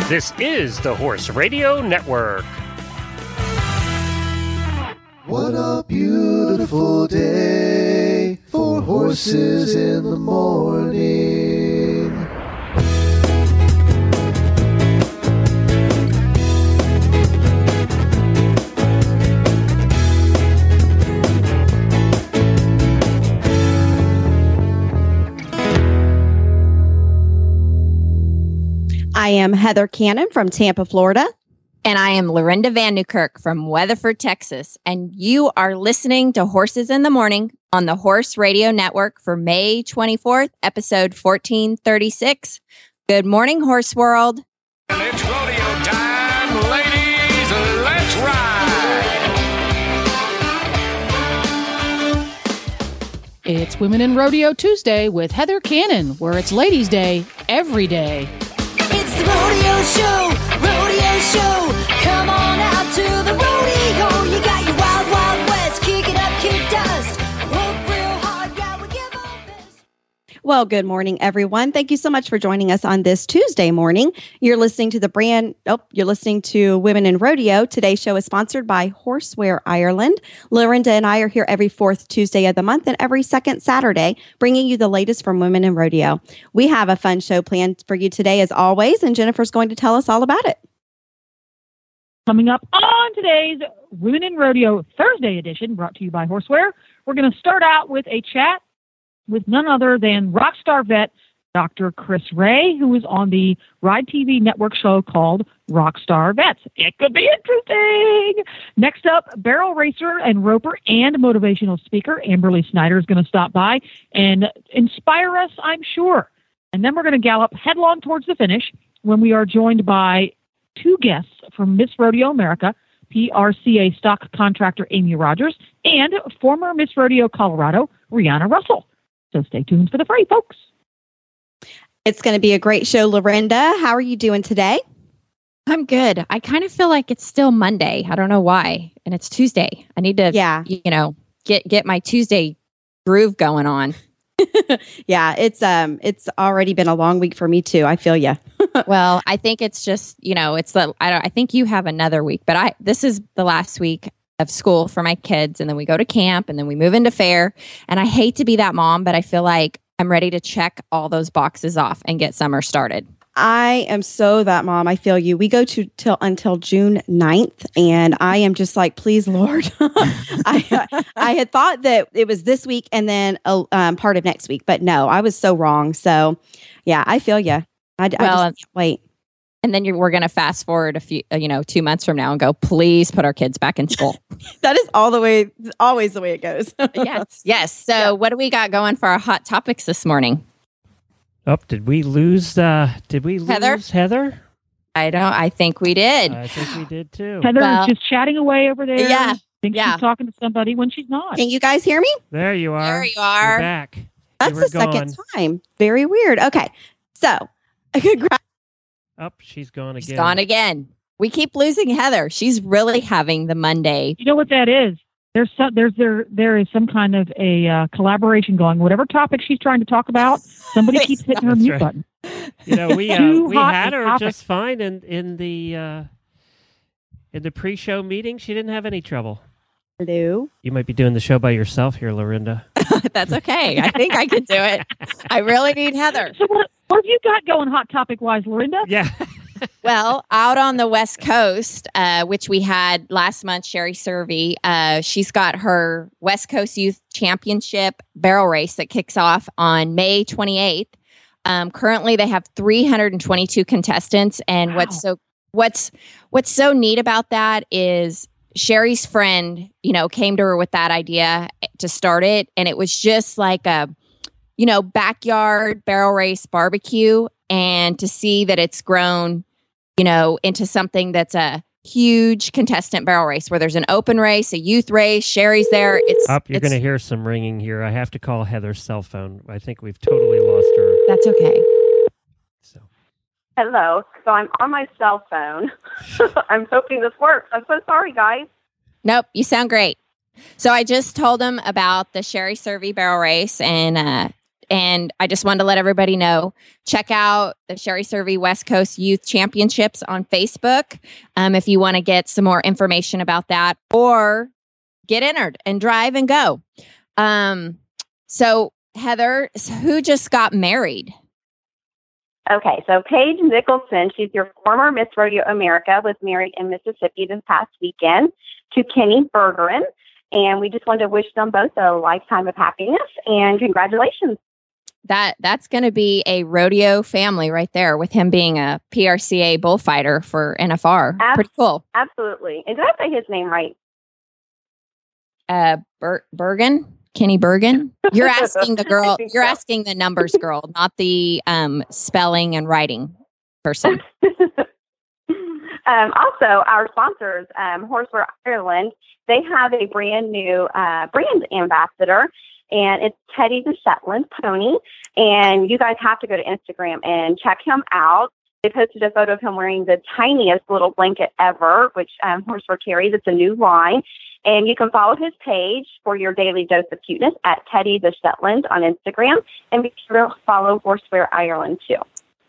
This is the Horse Radio Network. What a beautiful day for horses in the morning. I am Heather Cannon from Tampa, Florida. And I am Lorinda Van Newkirk from Weatherford, Texas. And you are listening to Horses in the Morning on the Horse Radio Network for May 24th, episode 1436. Good morning, Horse World. It's rodeo time, ladies. Let's ride. It's Women in Rodeo Tuesday with Heather Cannon, where it's Ladies' Day every day. It's the rodeo show, rodeo show. Come on out to the rodeo. You got your wild, wild west. Kick it up, kick dust. Work real hard, yeah, we give our best. Well, good morning, everyone. Thank you so much for joining us on this Tuesday morning. You're listening to you're listening to Women in Rodeo. Today's show is sponsored by Horseware Ireland. Lorinda and I are here every fourth Tuesday of the month and every second Saturday, bringing you the latest from Women in Rodeo. We have a fun show planned for you today, as always, and Jennifer's going to tell us all about it. Coming up on today's Women in Rodeo Thursday edition, brought to you by Horseware, we're going to start out with a chat with none other than Rockstar vet Dr. Chris Ray, who is on the Ride TV network show called Rockstar Vets. It could be interesting. Next up, barrel racer and roper and motivational speaker Amberly Snyder is going to stop by and inspire us, I'm sure. And then we're going to gallop headlong towards the finish when we are joined by two guests from Miss Rodeo America, PRCA stock contractor Amy Rogers, and former Miss Rodeo Colorado, Rihanna Russell. So stay tuned for the fray, folks. It's going to be a great show, Lorinda. How are you doing today? I'm good. I kind of feel like it's still Monday. I don't know why. And it's Tuesday. I need to, get my Tuesday groove going on. Yeah, it's already been a long week for me too. I feel you. Well, I think it's just, I think you have another week, but this is the last week of school for my kids. And then we go to camp and then we move into fair. And I hate to be that mom, but I feel like I'm ready to check all those boxes off and get summer started. I am so that mom. I feel you. We go until June 9th, and I am just like, please, Lord. I had thought that it was this week and then part of next week, but no, I was so wrong. So, yeah, I feel you. I just can't wait. And then we're going to fast forward a few, 2 months from now and go, please put our kids back in school. That is always the way it goes. Yes. So what do we got going for our hot topics this morning? Oh, did we lose Heather? I think we did. I think we did too. Heather is just chatting away over there. Yeah. Thinks she's talking to somebody when she's not. Can you guys hear me? There you are. There you are. You're back. That's the second time. Very weird. Okay. So, congrats. Oh, she's gone again. She's gone again. We keep losing Heather. She's really having the Monday. You know what that is? There is some kind of a collaboration going. Whatever topic she's trying to talk about, somebody keeps hitting her mute button. We had her just fine in the pre-show meeting. She didn't have any trouble. Hello. You might be doing the show by yourself here, Lorinda. That's okay. I think I can do it. I really need Heather. So what have you got going hot topic-wise, Lorinda? Yeah. Well, out on the West Coast, which we had last month, Sherry Servey, she's got her West Coast Youth Championship barrel race that kicks off on May 28th. Currently, they have 322 contestants. And wow. what's so neat about that is Sherry's friend, came to her with that idea to start it. And it was just like a, backyard barrel race barbecue. And to see that it's grown, into something that's a huge contestant barrel race where there's an open race, a youth race. Sherry's there. You're going to hear some ringing here. I have to call Heather's cell phone. I think we've totally lost her. That's okay. So. Hello. So I'm on my cell phone. I'm hoping this works. I'm so sorry, guys. Nope. You sound great. So I just told them about the Sherry Servey barrel race, and And I just wanted to let everybody know, check out the Sherry Survey West Coast Youth Championships on Facebook if you want to get some more information about that, or get entered and drive and go. So Heather, who just got married? Okay, so Paige Nicholson, she's your former Miss Rodeo America, was married in Mississippi this past weekend to Kenny Bergeron. And we just wanted to wish them both a lifetime of happiness and congratulations. That's going to be a rodeo family right there, with him being a PRCA bullfighter for NFR. Pretty cool. Absolutely. And did I say his name right? Bergen? Kenny Bergen? You're asking the girl, you're asking the numbers girl, not the spelling and writing person. Also, our sponsors, Horseware Ireland, they have a brand new brand ambassador, and it's Teddy the Shetland Pony. And you guys have to go to Instagram and check him out. They posted a photo of him wearing the tiniest little blanket ever, which Horseware carries. It's a new line. And you can follow his page for your daily dose of cuteness at Teddy the Shetland on Instagram. And be sure to follow Horseware Ireland too.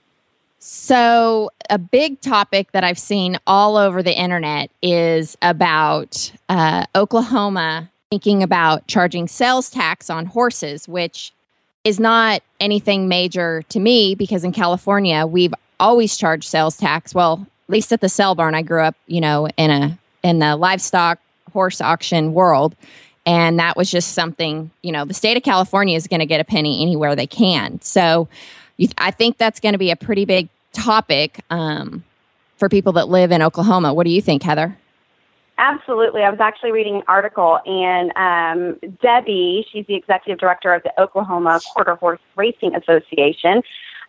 So a big topic that I've seen all over the internet is about Oklahoma thinking about charging sales tax on horses, which is not anything major to me because in California, we've always charged sales tax. Well, at least at the sale barn, I grew up, in the livestock horse auction world. And that was just something, the state of California is going to get a penny anywhere they can. So I think that's going to be a pretty big topic for people that live in Oklahoma. What do you think, Heather? Absolutely. I was actually reading an article, and Debbie, she's the executive director of the Oklahoma Quarter Horse Racing Association.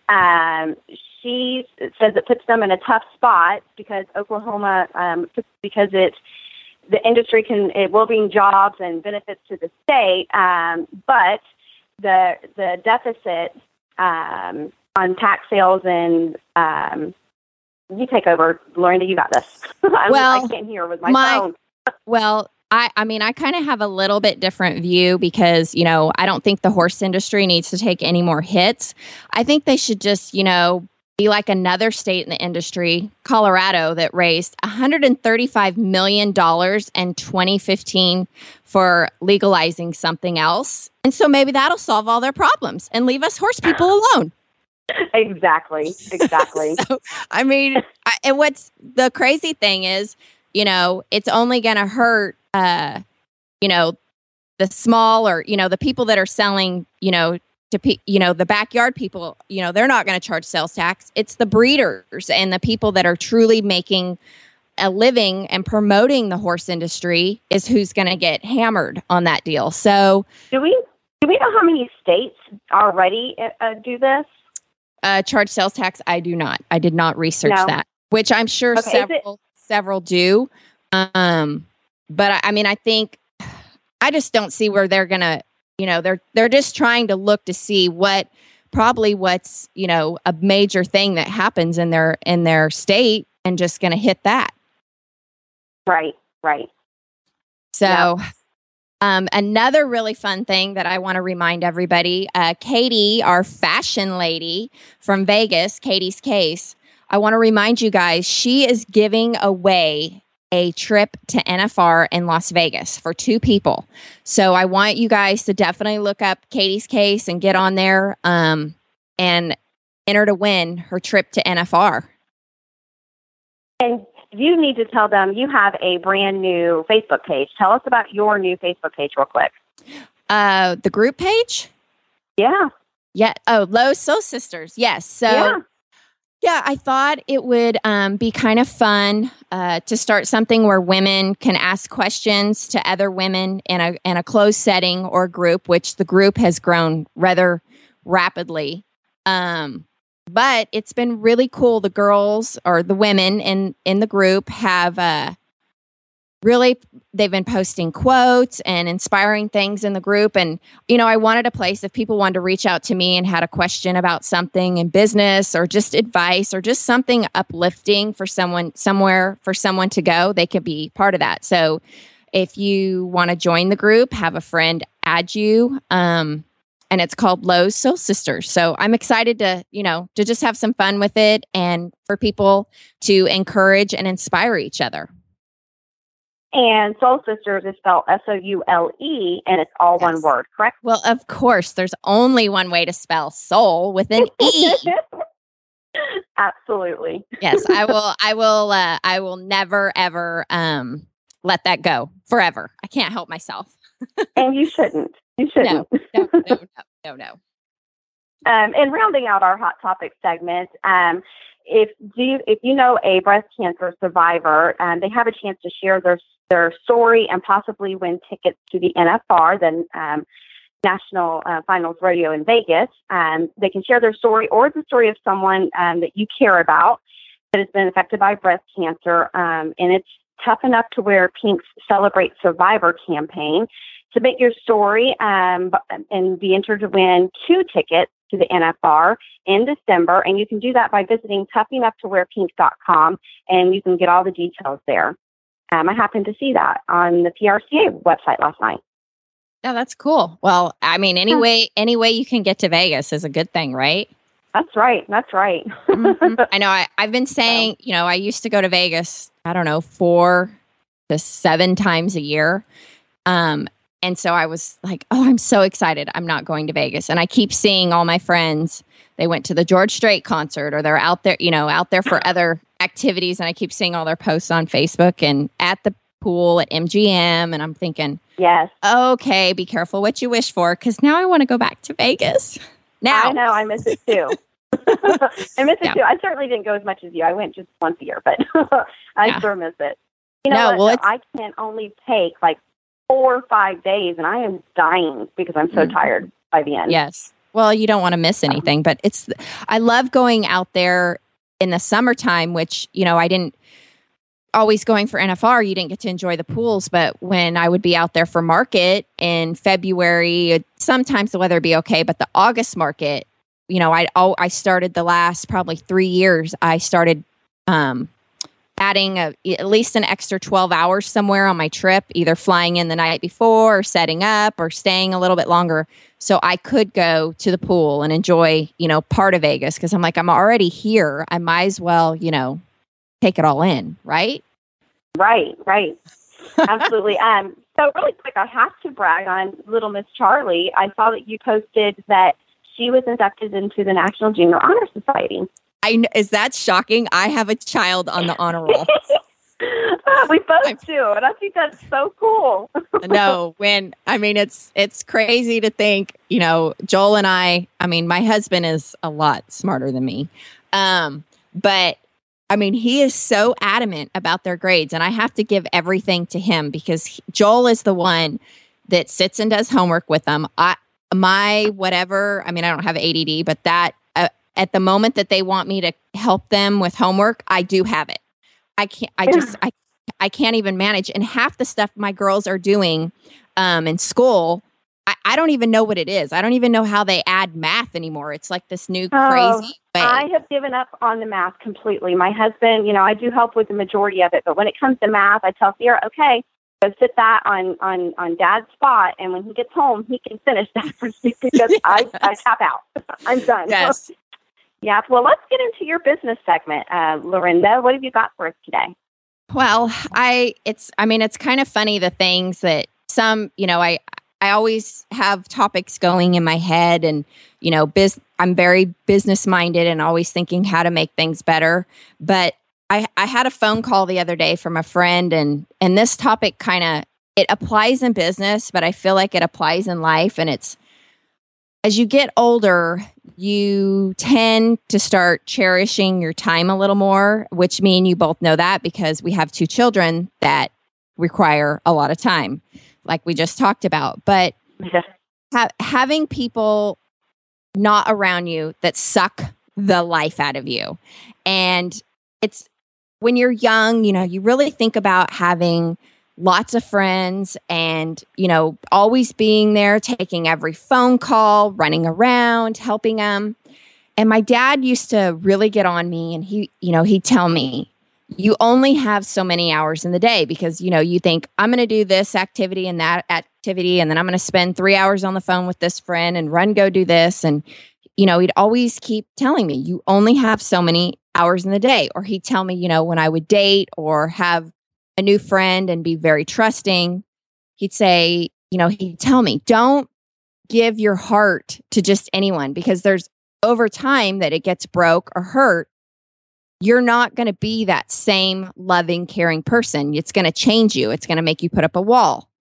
She says it puts them in a tough spot because Oklahoma, because the industry it will bring jobs and benefits to the state, but the deficit on tax sales and you take over, Lorinda. You got this. I can't hear with my phone. Well, I kind of have a little bit different view because, I don't think the horse industry needs to take any more hits. I think they should just, be like another state in the industry, Colorado, that raised $135 million in 2015 for legalizing something else. And so maybe that'll solve all their problems and leave us horse people alone. Exactly. So, and what's the crazy thing is, it's only going to hurt, the small or, the people that are selling, the backyard people, they're not going to charge sales tax. It's the breeders and the people that are truly making a living and promoting the horse industry is who's going to get hammered on that deal. So do we know how many states already do this? Charge sales tax? I do not. I did not research that, which I'm sure several do. But I think I just don't see where they're going to, they're just trying to look to see what's, a major thing that happens in their state and just going to hit that. Right. So, another really fun thing that I want to remind everybody, Katie, our fashion lady from Vegas, Katie's Case, I want to remind you guys, she is giving away a trip to NFR in Las Vegas for 2 people. So I want you guys to definitely look up Katie's Case and get on there and enter to win her trip to NFR. And you need to tell them you have a brand new Facebook page. Tell us about your new Facebook page real quick. The group page? Yeah. Yeah. Oh, Lowe's Soul Sisters. Yes. So yeah, I thought it would be kind of fun to start something where women can ask questions to other women in a closed setting or group, which the group has grown rather rapidly. But it's been really cool. The girls or the women in the group have they've been posting quotes and inspiring things in the group. And, I wanted a place if people wanted to reach out to me and had a question about something in business or just advice or just something uplifting for someone somewhere for someone to go, they could be part of that. So if you want to join the group, have a friend add you, and it's called Lowe's Soul Sisters. So I'm excited to, to just have some fun with it and for people to encourage and inspire each other. And Soul Sisters is spelled SOULE, and it's all one word, correct? Well, of course, there's only one way to spell soul with an E. Absolutely. Yes, I will never ever let that go forever. I can't help myself. And you shouldn't. You shouldn't. No. And rounding out our Hot Topic segment, if you know a breast cancer survivor, they have a chance to share their story and possibly win tickets to the NFR, the National Finals Rodeo in Vegas. They can share their story or the story of someone that you care about that has been affected by breast cancer. And it's tough enough to where Pink's Celebrate Survivor campaign. Submit your story and be entered to win 2 tickets to the NFR in December. And you can do that by visiting toughenoughtowearpink.com, and you can get all the details there. I happened to see that on the PRCA website last night. Oh, that's cool. Well, I mean, any way you can get to Vegas is a good thing, right? That's right. Mm-hmm. I know. I've been saying, I used to go to Vegas, 4 to 7 times a year. And so I was like, oh, I'm so excited. I'm not going to Vegas. And I keep seeing all my friends, they went to the George Strait concert, or they're out there for other activities. And I keep seeing all their posts on Facebook and at the pool at MGM. And I'm thinking, yes, okay, be careful what you wish for, because now I want to go back to Vegas. Now I know, I miss it too. I miss it too. I certainly didn't go as much as you. I went just once a year, but I sure miss it. I can only take like 4 or 5 days, and I am dying because I'm so tired by the end. Yes. Well, you don't want to miss anything, but I love going out there in the summertime, which, I didn't always going for NFR. You didn't get to enjoy the pools, but when I would be out there for market in February, sometimes the weather would be okay, but the August market, I started the last probably 3 years. I started, adding at least an extra 12 hours somewhere on my trip, either flying in the night before or setting up or staying a little bit longer so I could go to the pool and enjoy, part of Vegas. Because I'm like, I'm already here. I might as well, take it all in, right? Right. Absolutely. So really quick, I have to brag on little Miss Charlie. I saw that you posted that she was inducted into the National Junior Honor Society. Is that shocking? I have a child on the honor roll. We both do, and I think that's so cool. No, it's crazy to think, Joel and I mean, my husband is a lot smarter than me. But I mean, he is so adamant about their grades, and I have to give everything to him because Joel is the one that sits and does homework with them. I don't have ADD, but that at the moment that they want me to help them with homework, I do have it. I can't even manage. And half the stuff my girls are doing in school, I don't even know what it is. I don't even know how they add math anymore. It's like this new crazy way. I have given up on the math completely. My husband, I do help with the majority of it, but when it comes to math, I tell Sierra, okay, go sit that on Dad's spot, and when he gets home, he can finish that for me because I tap out. I'm done. Yes. Yeah. Well, let's get into your business segment, Lorinda. What have you got for us today? Well, it's kind of funny, the things that some, I always have topics going in my head, and, I'm very business minded and always thinking how to make things better. But I had a phone call the other day from a friend, and this topic it applies in business, but I feel like it applies in life. And it's, as you get older, you tend to start cherishing your time a little more, which mean you both know that because we have 2 children that require a lot of time, like we just talked about. But having people not around you that suck the life out of you. And it's when you're young, you really think about having lots of friends and, always being there, taking every phone call, running around, helping them. And my dad used to really get on me, and he'd tell me, you only have so many hours in the day because, you think I'm going to do this activity and that activity, and then I'm going to spend 3 hours on the phone with this friend and go do this. And, he'd always keep telling me, you only have so many hours in the day. Or he'd tell me, when I would date or have a new friend and be very trusting, he'd say, he'd tell me, don't give your heart to just anyone, because there's over time that it gets broke or hurt. You're not going to be that same loving, caring person. It's going to change you. It's going to make you put up a wall.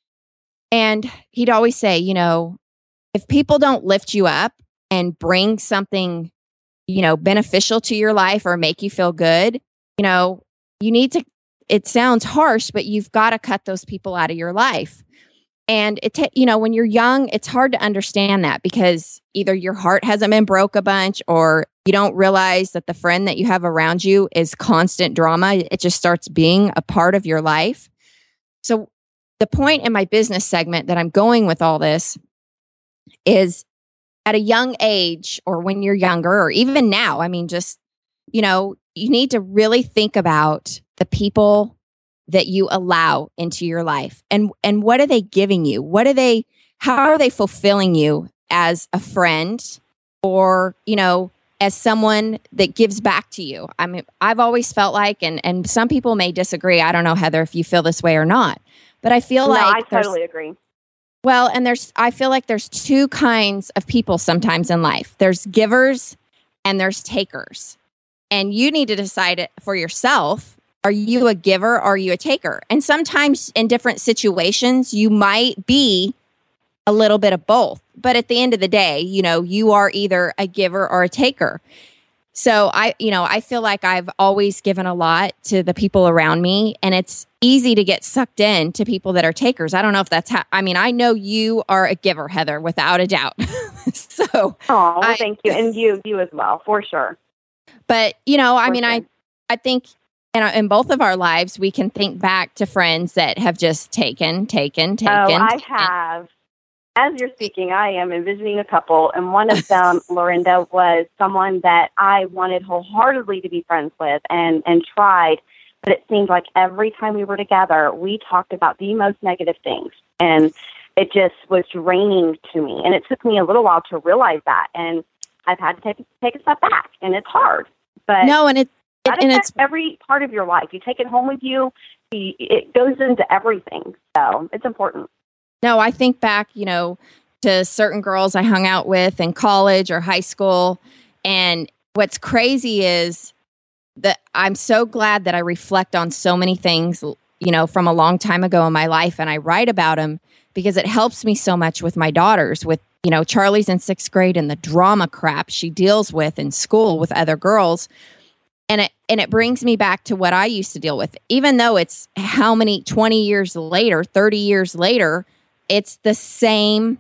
And he'd always say, if people don't lift you up and bring something, beneficial to your life or make you feel good, you need to, it sounds harsh, but you've got to cut those people out of your life. And when you're young, it's hard to understand that because either your heart hasn't been broke a bunch, or you don't realize that the friend that you have around you is constant drama. It just starts being a part of your life. So the point in my business segment that I'm going with all this is, at a young age, or when you're younger, or even now, you need to really think about the people that you allow into your life, and what are they giving you? How are they fulfilling you as a friend, or, as someone that gives back to you? I've always felt like, and some people may disagree. I don't know, Heather, if you feel this way or not, but I feel I totally agree. Well, and I feel like there's two kinds of people sometimes in life. There's givers and there's takers. And you need to decide it for yourself. Are you a giver or are you a taker? And sometimes in different situations, you might be a little bit of both. But at the end of the day, you are either a giver or a taker. So I feel like I've always given a lot to the people around me, and it's easy to get sucked in to people that are takers. I don't know if that's I know you are a giver, Heather, without a doubt. So, thank you. And you as well, for sure. But, I think in both of our lives, we can think back to friends that have just taken. I have. As you're speaking, I am envisioning a couple, and one of them, Lorinda, was someone that I wanted wholeheartedly to be friends with and tried, but it seemed like every time we were together, we talked about the most negative things, and it just was draining to me, and it took me a little while to realize that, and I've had to take a step back, and it's hard. But no, and it's every part of your life. You take it home with you. It goes into everything, so it's important. No, I think back, to certain girls I hung out with in college or high school. And what's crazy is that I'm so glad that I reflect on so many things, from a long time ago in my life. And I write about them because it helps me so much with my daughters, with, Charlie's in 6th grade and the drama crap she deals with in school with other girls. And it brings me back to what I used to deal with, even though it's 20 years later, 30 years later, it's the same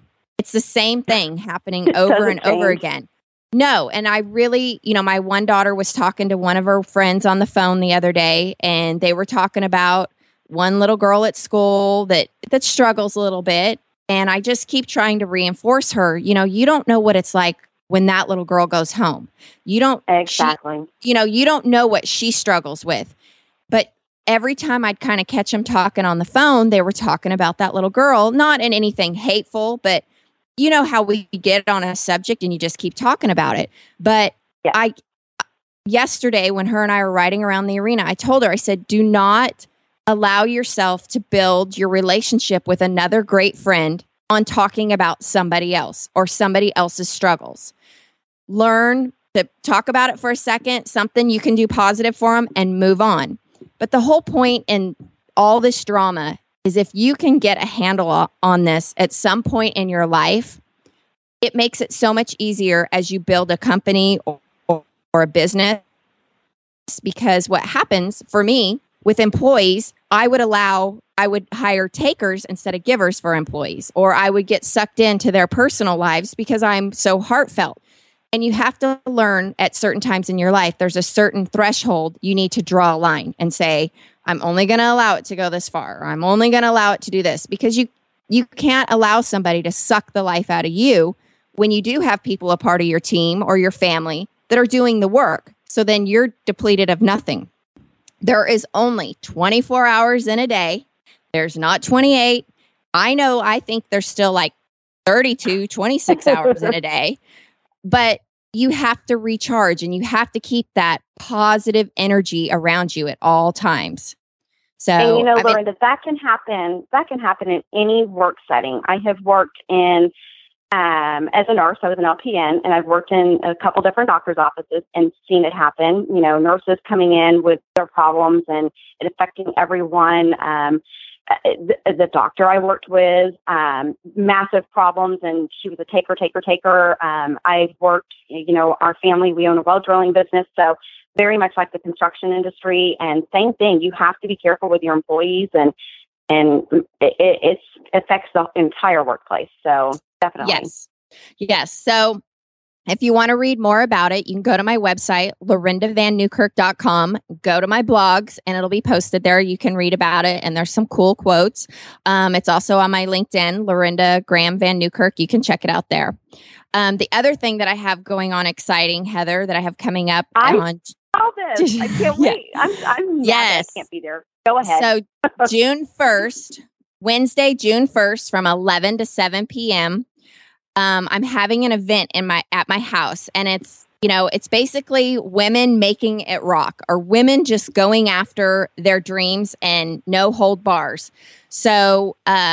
thing happening over and over again. No. And I really, my one daughter was talking to one of her friends on the phone the other day, and they were talking about one little girl at school that struggles a little bit. And I just keep trying to reinforce her, you don't know what it's like when that little girl goes home. You don't exactly, you don't know what she struggles with. But every time I'd kind of catch them talking on the phone, they were talking about that little girl, not in anything hateful, but you know how we get on a subject and you just keep talking about it. But yeah. Yesterday when her and I were riding around the arena, I told her, I said, do not allow yourself to build your relationship with another great friend on talking about somebody else or somebody else's struggles. Learn to talk about it for a second, something you can do positive for them, and move on. But the whole point in all this drama is if you can get a handle on this at some point in your life, it makes it so much easier as you build a company or a business. Because what happens for me with employees, I would hire takers instead of givers for employees, or I would get sucked into their personal lives because I'm so heartfelt. And you have to learn at certain times in your life, there's a certain threshold you need to draw a line and say, I'm only going to allow it to go this far, or I'm only going to allow it to do this, because you can't allow somebody to suck the life out of you when you do have people a part of your team or your family that are doing the work. So then you're depleted of nothing. There is only 24 hours in a day. There's not 28. I think there's still like 32, 26 hours in a day. But you have to recharge and you have to keep that positive energy around you at all times. So, and Lorinda, that can happen. That can happen in any work setting. I have worked in as a nurse. I was an LPN, and I've worked in a couple different doctors' offices and seen it happen. Nurses coming in with their problems and it affecting everyone. The doctor I worked with, massive problems, and she was a taker. I've worked, our family, we own a well drilling business, so very much like the construction industry. And same thing, you have to be careful with your employees, and it affects the entire workplace. So definitely. Yes. So if you want to read more about it, you can go to my website, LorindaVanNewkirk.com. Go to my blogs, and it'll be posted there. You can read about it, and there's some cool quotes. It's also on my LinkedIn, Lorinda Graham Van Newkirk. You can check it out there. The other thing that I have going on exciting, Heather, that I have coming up on... All this. I can't wait. I'm yes. I can't be there. Go ahead. So June 1st, Wednesday, June 1st from 11 to 7 p.m., I'm having an event at my house, and it's basically women making it rock, or women just going after their dreams and no hold bars. So,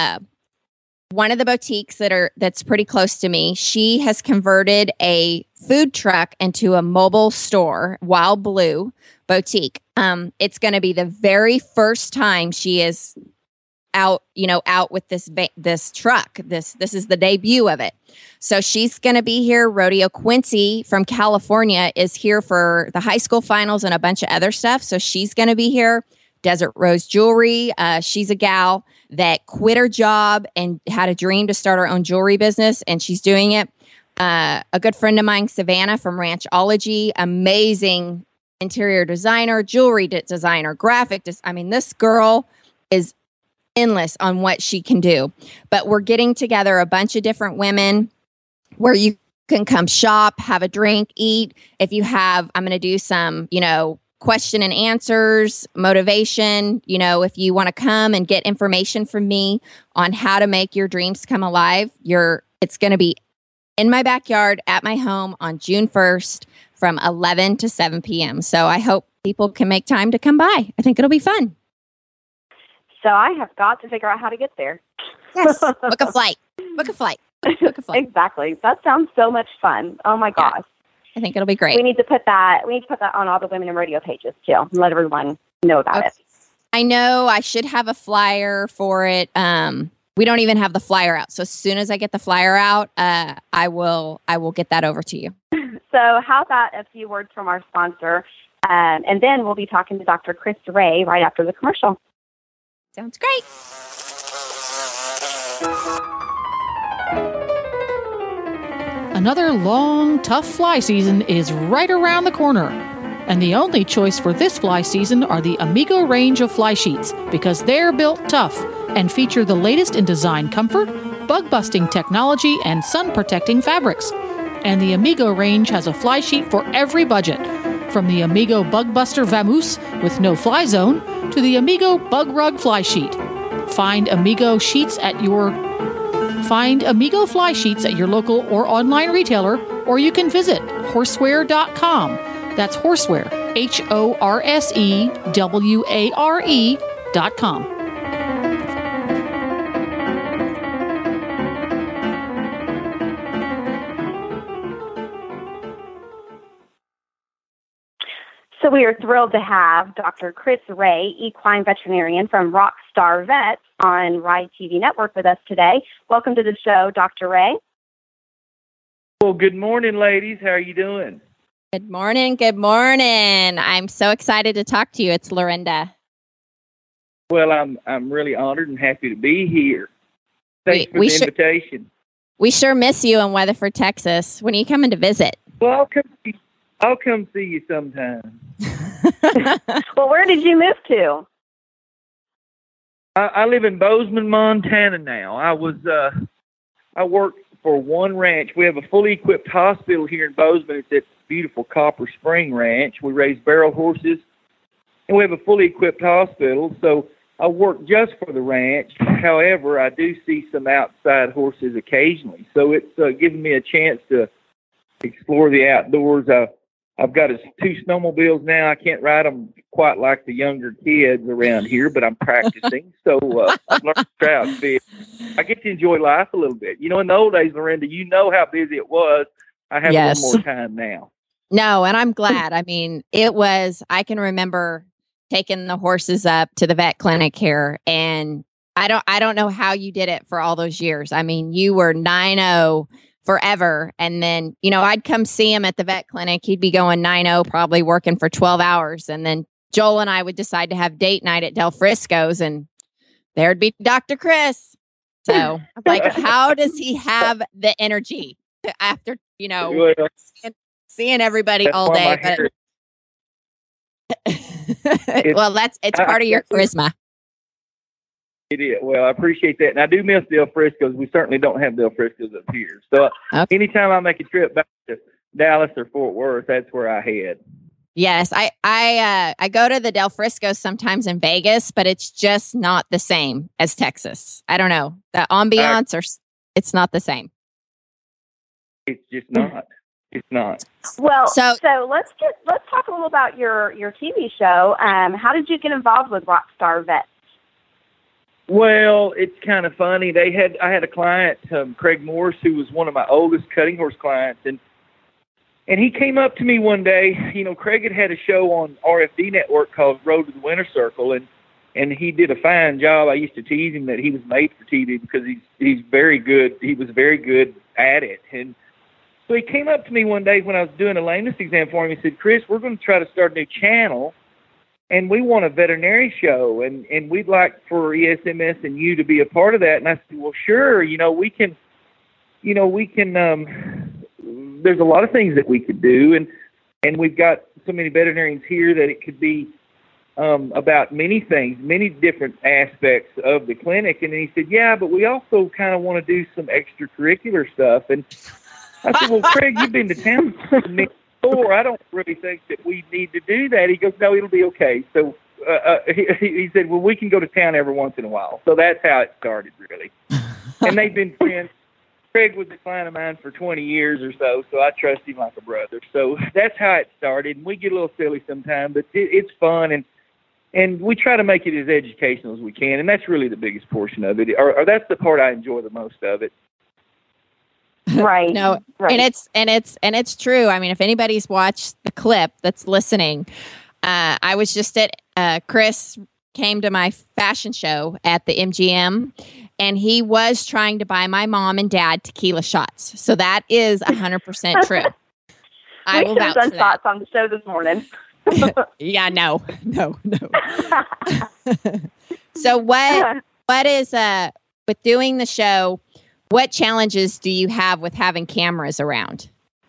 one of the boutiques that's pretty close to me, she has converted a food truck into a mobile store, Wild Blue Boutique. It's going to be the very first time she is out with this truck. This is the debut of it. So she's going to be here. Rodeo Quincy from California is here for the high school finals and a bunch of other stuff. So she's going to be here. Desert Rose Jewelry. She's a gal that quit her job and had a dream to start her own jewelry business, and she's doing it. A good friend of mine, Savannah from Ranchology, amazing interior designer, jewelry designer, graphic. This girl is endless on what she can do. But we're getting together a bunch of different women where you can come shop, have a drink, eat. If you have, I'm going to do some, question and answers, motivation. If you want to come and get information from me on how to make your dreams come alive, it's going to be in my backyard at my home on June 1st from 11 to 7 p.m. So I hope people can make time to come by. I think it'll be fun. So I have got to figure out how to get there. Yes. Book a flight. Exactly. That sounds so much fun. Oh my gosh. Yeah. I think it'll be great. We need to put that on all the Women in Rodeo pages too, and let everyone know about it. I know I should have a flyer for it. We don't even have the flyer out. So as soon as I get the flyer out, I will get that over to you. So how about a few words from our sponsor? And then we'll be talking to Dr. Chris Ray right after the commercial. Sounds great. Another long, tough fly season is right around the corner. And the only choice for this fly season are the Amigo range of fly sheets, because they're built tough and feature the latest in design comfort, bug-busting technology, and sun-protecting fabrics. And the Amigo range has a fly sheet for every budget, from the Amigo Bug Buster Vamoose with no fly zone to the Amigo Bug Rug Fly Sheet. Find Amigo fly sheets at your local or online retailer, or you can visit horseware.com. That's horseware, HORSEWARE.com. So we are thrilled to have Dr. Chris Ray, equine veterinarian from Rockstar Vets on Ride TV Network with us today. Welcome to the show, Dr. Ray. Well, good morning, ladies. How are you doing? Good morning. Good morning. I'm so excited to talk to you. It's Lorinda. Well, I'm really honored and happy to be here. Thanks for the invitation. We sure miss you in Weatherford, Texas. When are you coming to visit? Well, I'll come see you sometime. Well, where did you move to? I live in Bozeman, Montana now. I work for one ranch. We have a fully equipped hospital here in Bozeman. It's at beautiful Copper Spring Ranch. We raise barrel horses, and we have a fully equipped hospital. So I work just for the ranch. However, I do see some outside horses occasionally. So it's giving me a chance to explore the outdoors. I've got 2 snowmobiles now. I can't ride them quite like the younger kids around here, but I'm practicing. So I've learned to trout fish. I get to enjoy life a little bit. You know, in the old days, Lorinda, you know how busy it was. I have a little more time now. No, and I'm glad. I mean, I can remember taking the horses up to the vet clinic here, and I don't know how you did it for all those years. I mean, you were 9-0 forever. And then, you know, I'd come see him at the vet clinic. He'd be going 9-0, probably working for 12 hours. And then Joel and I would decide to have date night at Del Frisco's, and there'd be Dr. Chris. So I'm like, how does he have the energy after, you know, seeing everybody all day? Well, it's part of your charisma. It is. Well, I appreciate that. And I do miss Del Frisco's. We certainly don't have Del Frisco's up here. So anytime I make a trip back to Dallas or Fort Worth, that's where I head. Yes, I go to the Del Frisco's sometimes in Vegas, but it's just not the same as Texas. I don't know. The ambiance, it's not the same. It's just not. It's not. Well, so let's talk a little about your TV show. How did you get involved with Rockstar Vet? Well, it's kind of funny. I had a client, Craig Morris, who was one of my oldest cutting horse clients, and he came up to me one day. You know, Craig had a show on RFD Network called Road to the Winter Circle, and he did a fine job. I used to tease him that he was made for TV because he's very good. He was very good at it. And so he came up to me one day when I was doing a lameness exam for him. He said, "Chris, we're going to try to start a new channel, and we want a veterinary show, and we'd like for ESMS and you to be a part of that." And I said, "Well, sure. We can, there's a lot of things that we could do. And we've got so many veterinarians here that it could be, about many things, many different aspects of the clinic." And then he said, "Yeah, but we also kind of want to do some extracurricular stuff." And I said, "Well, Craig, you've been to town with me before. I don't really think that we need to do that." He goes, "No, it'll be okay." So he said, "Well, we can go to town every once in a while." So that's how it started, really. And they've been friends. Craig was a client of mine for 20 years or so I trust him like a brother. So that's how it started. And we get a little silly sometimes, but it's fun, and we try to make it as educational as we can, and that's really the biggest portion of it, or that's the part I enjoy the most of it. Right. No, right. And it's true. I mean, if anybody's watched the clip that's listening, I was just at Chris came to my fashion show at the MGM, and he was trying to buy my mom and dad tequila shots. So that is 100% true. I will vouch for that. Shots on the show this morning. Yeah, no. So what is with doing the show? What challenges do you have with having cameras around?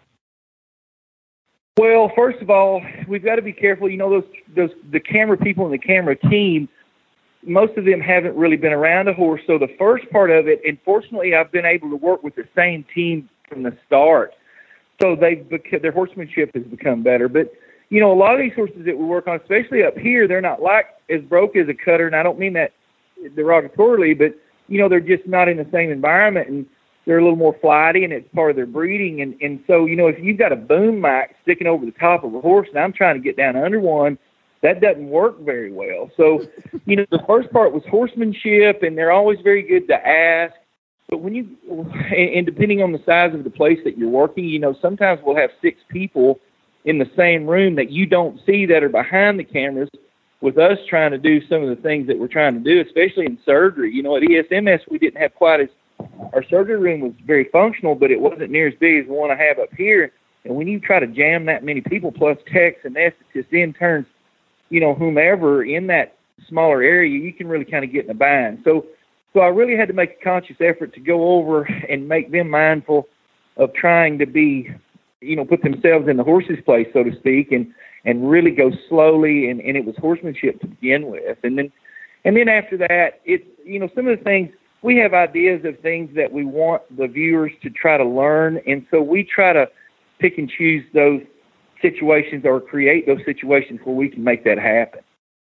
Well, first of all, we've got to be careful. You know, the camera people and the camera team, most of them haven't really been around a horse. So the first part of it, and fortunately, I've been able to work with the same team from the start. So their horsemanship has become better. But, you know, a lot of these horses that we work on, especially up here, they're not like as broke as a cutter. And I don't mean that derogatorily, but, you know, they're just not in the same environment. And they're a little more flighty, and it's part of their breeding. And so, you know, if you've got a boom mic sticking over the top of a horse and I'm trying to get down under one, that doesn't work very well. So, you know, the first part was horsemanship, and they're always very good to ask. But when you, and depending on the size of the place that you're working, you know, sometimes we'll have 6 people in the same room that you don't see that are behind the cameras with us trying to do some of the things that we're trying to do, especially in surgery. You know, at ESMS, we didn't have quite as, our surgery room was very functional, but it wasn't near as big as the one I have up here. And when you try to jam that many people, plus techs, anesthetists, interns, you know, whomever in that smaller area, you can really kind of get in a bind. So I really had to make a conscious effort to go over and make them mindful of trying to be, you know, put themselves in the horse's place, so to speak, and really go slowly. And it was horsemanship to begin with. And then after that, it's, you know, some of the things, we have ideas of things that we want the viewers to try to learn. And so we try to pick and choose those situations or create those situations where we can make that happen.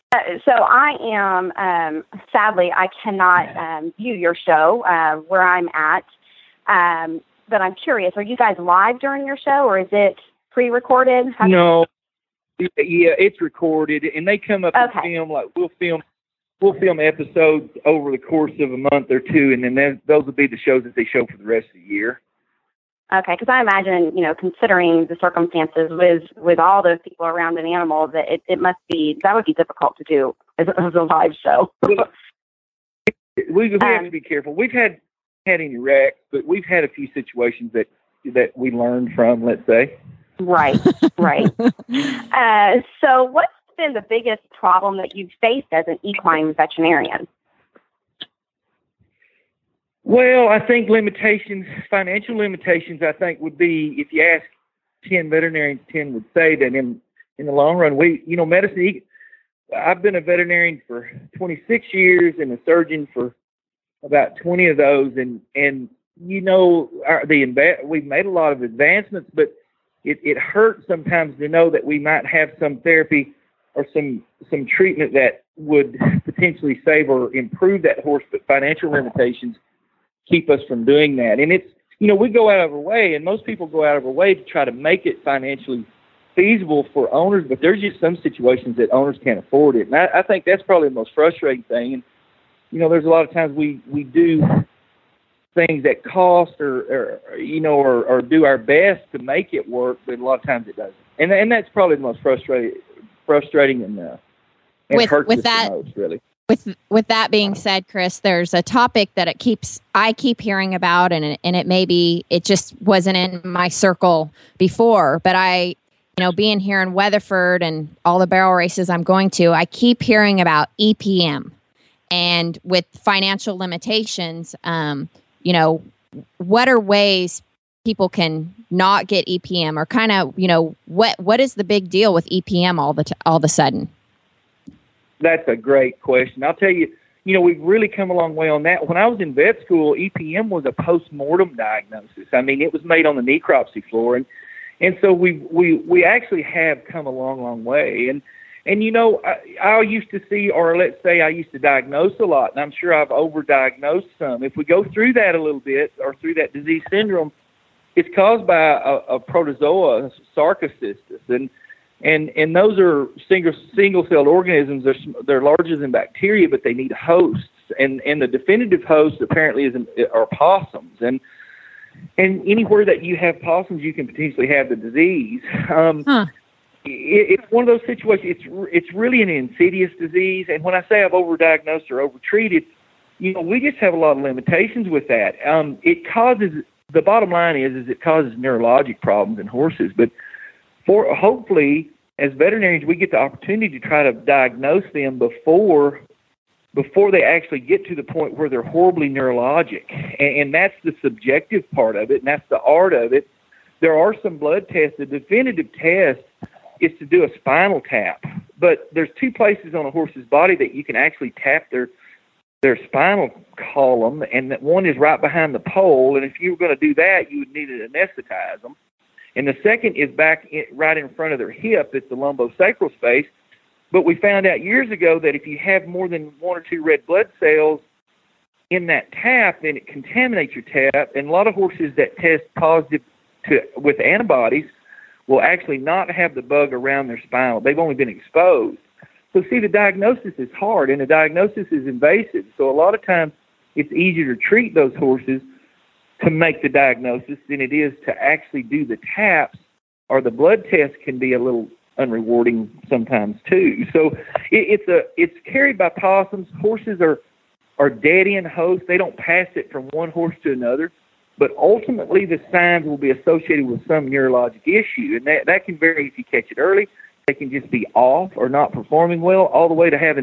So I am, sadly, I cannot view your show where I'm at, but I'm curious, are you guys live during your show, or is it pre-recorded? No. Yeah, it's recorded, and they come up and film, like we'll film episodes over the course of a month or two, and then those will be the shows that they show for the rest of the year. Okay, because I imagine, considering the circumstances with all those people around an animal, that it must be, that would be difficult to do as a live show. We have to be careful. We've had any wrecks, but we've had a few situations that we learned from, let's say. Right. So what's been the biggest problem that you've faced as an equine veterinarian? Well, I think financial limitations, I think would be, if you ask 10 veterinarians, 10 would say that in the long run, medicine, I've been a veterinarian for 26 years and a surgeon for about 20 of those. And we've made a lot of advancements, but it hurts sometimes to know that we might have some therapy or some treatment that would potentially save or improve that horse, but financial limitations keep us from doing that. And it's, we go out of our way, and most people go out of our way to try to make it financially feasible for owners, but there's just some situations that owners can't afford it. And I think that's probably the most frustrating thing. And, there's a lot of times we do things that cost or do our best to make it work, but a lot of times it doesn't. And that's probably the most frustrating and hurts us the most, really. With that being said, Chris, there's a topic that I keep hearing about, and it just wasn't in my circle before, but being here in Weatherford and all the barrel races I'm going to, I keep hearing about EPM, and with financial limitations, what are ways people can not get EPM, or kind of, what is the big deal with EPM all of a sudden? That's a great question. I'll tell you, we've really come a long way on that. When I was in vet school, EPM was a post-mortem diagnosis. I mean, it was made on the necropsy floor. And so we actually have come a long, long way. And I used to see, or let's say I used to diagnose a lot, and I'm sure I've overdiagnosed some. If we go through that a little bit, or through that disease syndrome, it's caused by a protozoa, Sarcocystis. And those are single-celled organisms. They're larger than bacteria, but they need hosts. And the definitive host apparently are possums. And anywhere that you have possums, you can potentially have the disease. It's one of those situations. It's really an insidious disease. And when I say I've overdiagnosed or overtreated, we just have a lot of limitations with that. The bottom line is it causes neurologic problems in horses, but hopefully, as veterinarians, we get the opportunity to try to diagnose them before they actually get to the point where they're horribly neurologic. And that's the subjective part of it, and that's the art of it. There are some blood tests. The definitive test is to do a spinal tap. But there's two places on a horse's body that you can actually tap their spinal column, and that one is right behind the pole. And if you were going to do that, you would need to anesthetize them. And the second is right in front of their hip. It's the lumbosacral space. But we found out years ago that if you have more than one or two red blood cells in that tap, then it contaminates your tap. And a lot of horses that test positive with antibodies will actually not have the bug around their spinal. They've only been exposed. So see, the diagnosis is hard, and the diagnosis is invasive. So a lot of times it's easier to treat those horses to make the diagnosis than it is to actually do the taps, or the blood test can be a little unrewarding sometimes too. So it's carried by possums. Horses are dead-end hosts. They don't pass it from one horse to another, but ultimately the signs will be associated with some neurologic issue, and that can vary if you catch it early. They can just be off or not performing well, all the way to having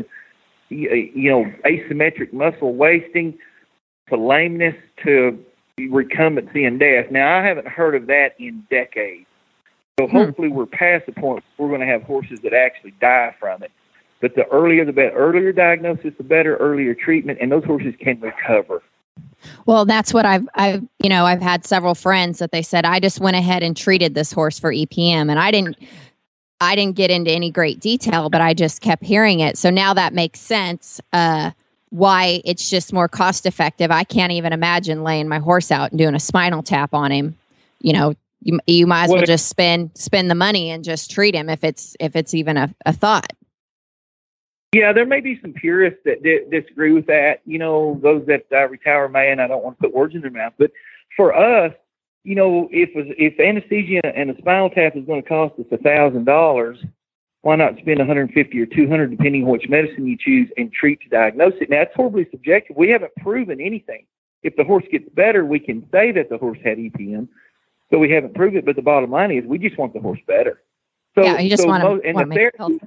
asymmetric muscle wasting, to lameness, to recumbency and death. Now, I haven't heard of that in decades. So hopefully we're past the point where we're going to have horses that actually die from it. But the earlier the better. Earlier diagnosis, the better. Earlier treatment, and those horses can recover. Well, that's what I've had several friends that they said, I just went ahead and treated this horse for EPM, and I didn't I didn't get into any great detail, but I just kept hearing it. So now that makes sense. Why it's just more cost effective. I can't even imagine laying my horse out and doing a spinal tap on him. You know, you might as well just spend the money and just treat him if it's even a thought. Yeah, there may be some purists that disagree with that. You know, those that retire may, and I don't want to put words in their mouth. But for us, you know, if anesthesia and a spinal tap is going to cost us $1,000, why not spend $150 or $200, depending on which medicine you choose, and treat to diagnose it? Now, it's horribly subjective. We haven't proven anything. If the horse gets better, we can say that the horse had EPM, but we haven't proved it. But the bottom line is, we just want the horse better. So, yeah, you just want to make it healthy.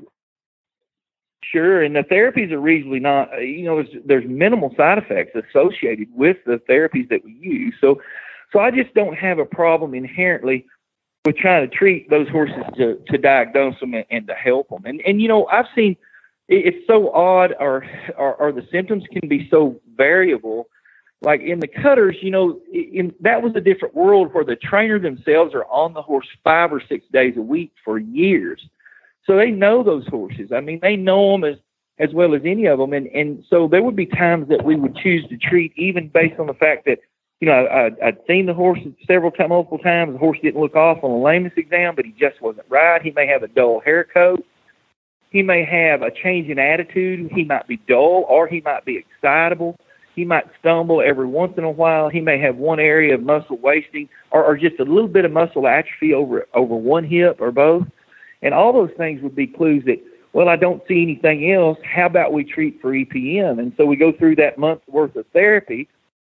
Sure, and the therapies are reasonably not, you know, there's minimal side effects associated with the therapies that we use. So I just don't have a problem inherently with trying to treat those horses to diagnose them and to help them. And you know, I've seen it's so odd, or the symptoms can be so variable. Like in the cutters, you know, that was a different world where the trainer themselves are on the horse 5 or 6 days a week for years. So they know those horses. I mean, they know them as well as any of them. And so there would be times that we would choose to treat, even based on the fact that, you know, I'd seen the horse multiple times. The horse didn't look off on a lameness exam, but he just wasn't right. He may have a dull hair coat. He may have a change in attitude. He might be dull, or he might be excitable. He might stumble every once in a while. He may have one area of muscle wasting, or just a little bit of muscle atrophy over one hip or both. And all those things would be clues that, well, I don't see anything else. How about we treat for EPM? And so we go through that month's worth of therapy,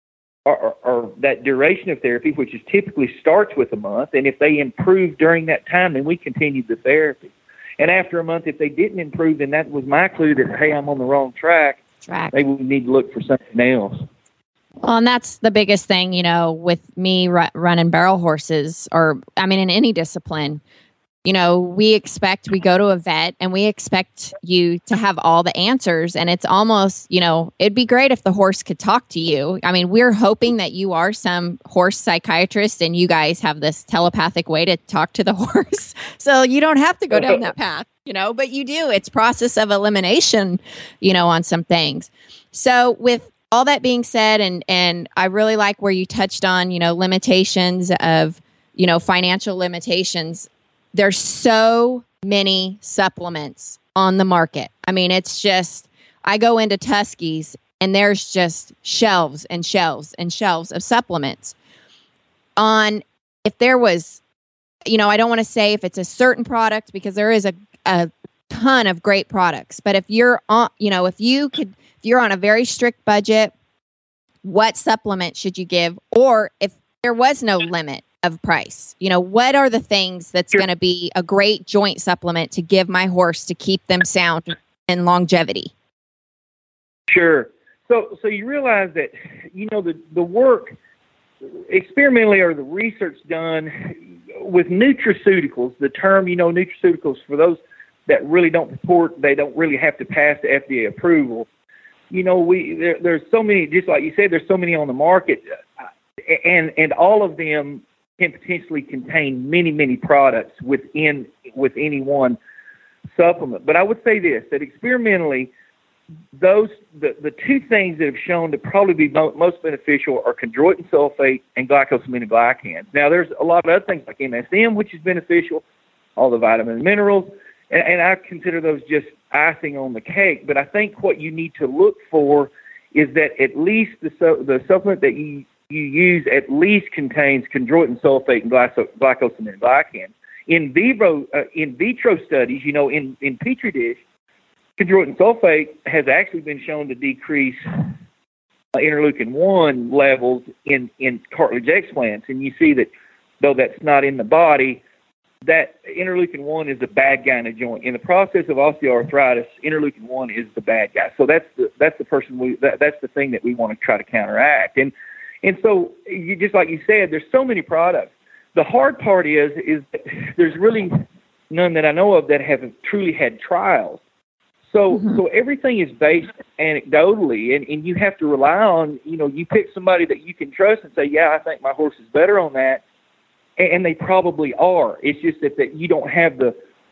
or that duration of therapy, which is typically starts with a month. And if they improve during that time, then we continue the therapy. And after a month, if they didn't improve, then that was my clue that, hey, I'm on the wrong track. Maybe we need to look for something else. Well, and that's the biggest thing, you know, with me running barrel horses, or I mean, in any discipline. You know, we go to a vet and we expect you to have all the answers. And it's almost, you know, it'd be great if the horse could talk to you. I mean, we're hoping that you are some horse psychiatrist and you guys have this telepathic way to talk to the horse. So you don't have to go down that path, you know, but you do. It's process of elimination, you know, on some things. So with all that being said, and I really like where you touched on, you know, limitations of, you know, financial limitations. There's so many supplements on the market. I mean, it's just, I go into Tuskie's and there's just shelves and shelves and shelves of supplements. If there was, you know, I don't want to say if it's a certain product, because there is a ton of great products. But if you're on, you know, if you're on a very strict budget, what supplement should you give? Or if there was no limit of price, you know, what are the things that's going to be a great joint supplement to give my horse to keep them sound and longevity? Sure. So you realize that, you know, the work experimentally, or the research done with nutraceuticals, the term, you know, nutraceuticals, for those that really don't purport, they don't really have to pass the FDA approval. You know, there's so many, just like you said, there's so many on the market, and all of them can potentially contain many, many products with any one supplement. But I would say this, that experimentally, the two things that have shown to probably be most beneficial are chondroitin sulfate and glycosaminoglycans. Now, there's a lot of other things like MSM, which is beneficial, all the vitamins and minerals, and I consider those just icing on the cake. But I think what you need to look for is that at least the supplement that you use at least contains chondroitin sulfate and glycosaminoglycans. In vitro studies, you know, in Petri dish, chondroitin sulfate has actually been shown to decrease interleukin-1 levels in cartilage explants. And you see that, though that's not in the body, that interleukin-1 is the bad guy in the joint. In the process of osteoarthritis, interleukin-1 is the bad guy. So that's the thing that we want to try to counteract. And so, just like you said, there's so many products. The hard part is that there's really none that I know of that haven't truly had trials. So everything is based anecdotally, and you have to rely on, you know, you pick somebody that you can trust and say, yeah, I think my horse is better on that, and they probably are. It's just that you don't have the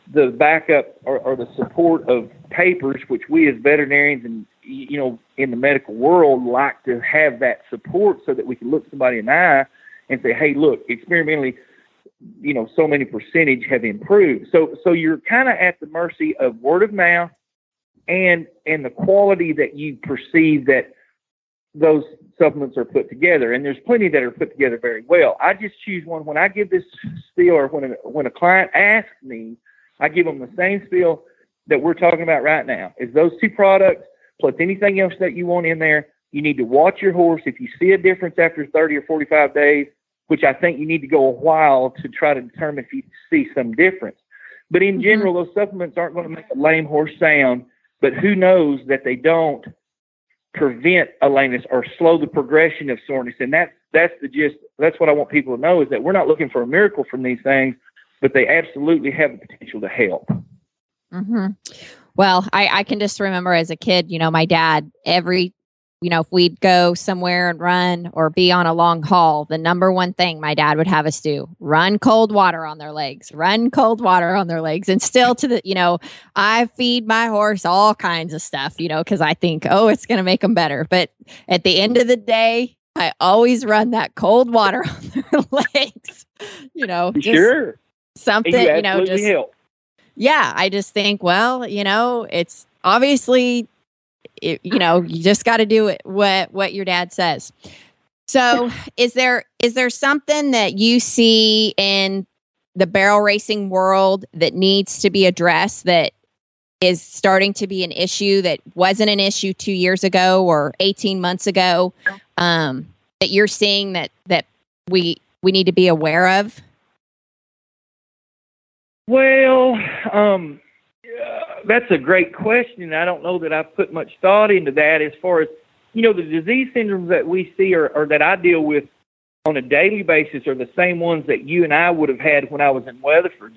the backup or the support of papers, which we as veterinarians and, in the medical world like to have that support so that we can look somebody in the eye and say, hey, look, experimentally, so many percentage have improved. So you're kind of at the mercy of word of mouth and the quality that you perceive that those supplements are put together. And there's plenty that are put together very well. I just choose one. When I give this spiel, or when a client asks me, I give them the same spiel that we're talking about right now. Is those two products plus anything else that you want in there. You need to watch your horse. If you see a difference after 30 or 45 days, which I think you need to go a while to try to determine if you see some difference. But in general, those supplements aren't going to make a lame horse sound, but who knows that they don't prevent a lameness or slow the progression of soreness. And that's the gist. That's what I want people to know, is that we're not looking for a miracle from these things, but they absolutely have the potential to help. Mm-hmm. Well, I can just remember as a kid, my dad, if we'd go somewhere and run or be on a long haul, the number one thing my dad would have us do, run cold water on their legs. And still I feed my horse all kinds of stuff, because I think, it's going to make them better. But at the end of the day, I always run that cold water on their legs, Sure. Something, just help. Yeah, I just think, it's obviously, you just got to do it, what your dad says. So is there something that you see in the barrel racing world that needs to be addressed, that is starting to be an issue that wasn't an issue 2 years ago or 18 months ago, that you're seeing that we need to be aware of? Well, that's a great question. I don't know that I've put much thought into that as far as, the disease syndromes that we see or that I deal with on a daily basis are the same ones that you and I would have had when I was in Weatherford.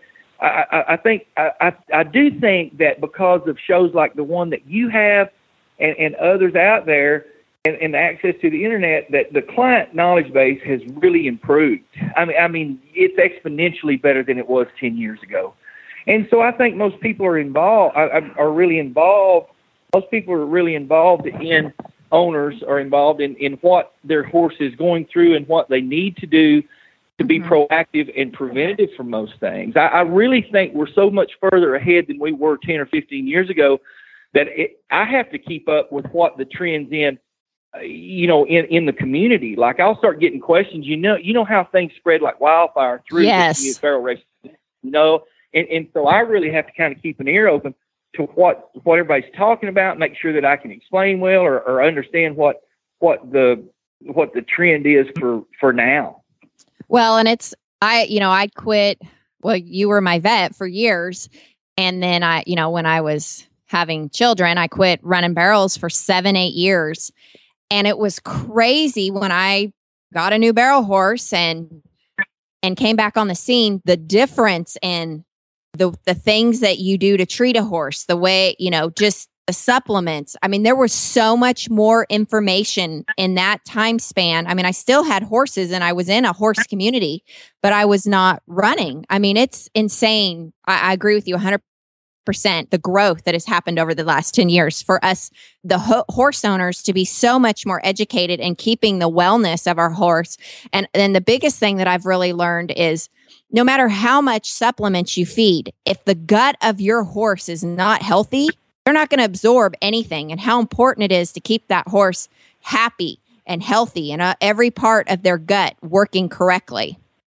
I do think that because of shows like the one that you have and others out there and the access to the internet, that the client knowledge base has really improved. I mean, it's exponentially better than it was 10 years ago. And so I think most people are involved, are really involved. Most people are really involved in, owners are involved in what their horse is going through and what they need to do to be proactive and preventative for most things. I really think we're so much further ahead than we were 10 or 15 years ago that I have to keep up with what the trends in the community. Like, I'll start getting questions, you know how things spread like wildfire through the barrel racing, And so I really have to kind of keep an ear open to what everybody's talking about, make sure that I can explain well or understand what the trend is for now. Well, and I quit. Well, you were my vet for years. And then when I was having children, I quit running barrels for 7-8 years. And it was crazy when I got a new barrel horse and came back on the scene, the difference in the things that you do to treat a horse, the way, just the supplements. I mean, there was so much more information in that time span. I mean, I still had horses and I was in a horse community, but I was not running. I mean, it's insane. I agree with you 100%. The growth that has happened over the last 10 years for us, the horse owners, to be so much more educated and keeping the wellness of our horse. And then the biggest thing that I've really learned is no matter how much supplements you feed, if the gut of your horse is not healthy, they're not going to absorb anything. And how important it is to keep that horse happy and healthy and every part of their gut working correctly.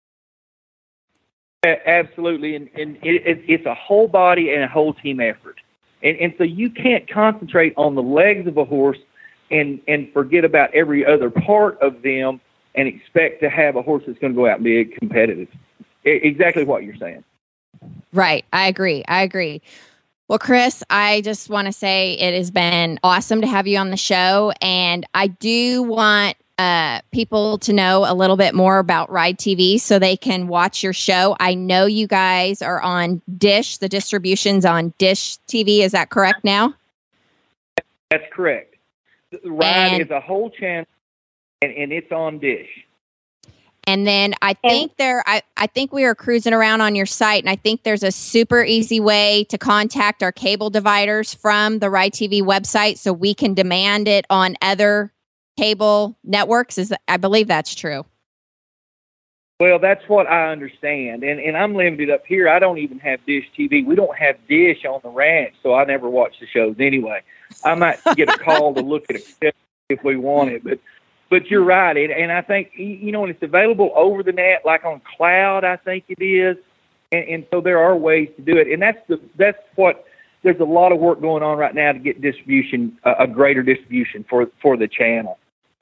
Absolutely. And it's a whole body and a whole team effort. And so you can't concentrate on the legs of a horse and forget about every other part of them and expect to have a horse that's going to go out and be competitive. Exactly what you're saying. Right. I agree. Well, Chris, I just want to say it has been awesome to have you on the show. And I do want people to know a little bit more about Ride TV so they can watch your show. I know you guys are on Dish. The distribution's on Dish TV. Is that correct now? That's correct. Ride is a whole channel, and it's on Dish. And then I think we are cruising around on your site, and I think there's a super easy way to contact our cable dividers from the Ride TV website so we can demand it on other cable networks. I believe that's true. Well, that's what I understand. And I'm limited up here. I don't even have Dish TV. We don't have Dish on the ranch, so I never watch the shows anyway. I might get a call to look at it if we want it, but you're right. And I think, and it's available over the net, like on cloud, I think it is. And so there are ways to do it. And that's what there's a lot of work going on right now to get distribution, a greater distribution for the channel.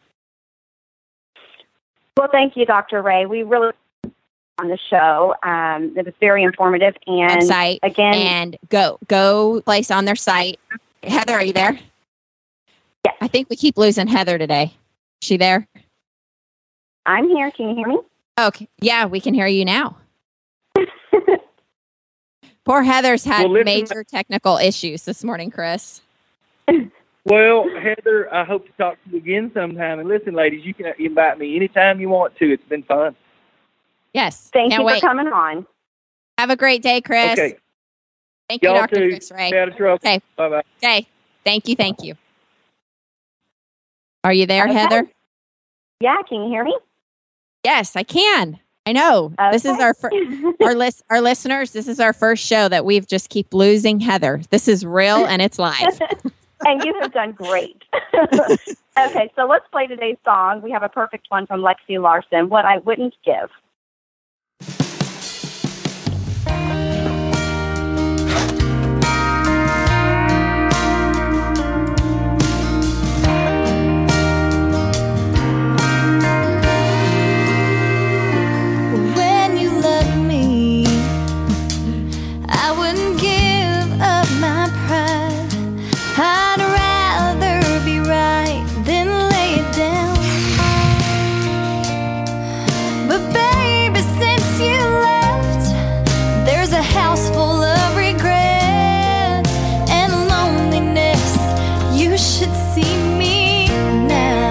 Well, thank you, Dr. Ray. We really on the show. It was very informative. And website, again, and go place on their site. Heather, are you there? Yeah. I think we keep losing Heather today. Is she there? I'm here. Can you hear me? Okay. Yeah, we can hear you now. Poor Heather's had major technical issues this morning, Chris. Well, Heather, I hope to talk to you again sometime. And listen, ladies, you can invite me anytime you want to. It's been fun. Yes. Thank you for coming on. Have a great day, Chris. Okay. Thank you, Y'all Dr. too. Chris Ray. Stay out of trouble. Okay. Bye-bye. Okay. Thank you. Are you there, Okay. Heather? Yeah, can you hear me? Yes, I can. I know. Okay. This is our listeners. This is our first show that we've just keep losing Heather. This is real and it's live. And you have done great. Okay, so let's play today's song. We have a perfect one from Lexi Larson, What I Wouldn't Give. When you love me, I wouldn't give up my pride. I'd rather be right than lay it down. But baby, since you left, there's a house full of regrets and loneliness. You should see me now.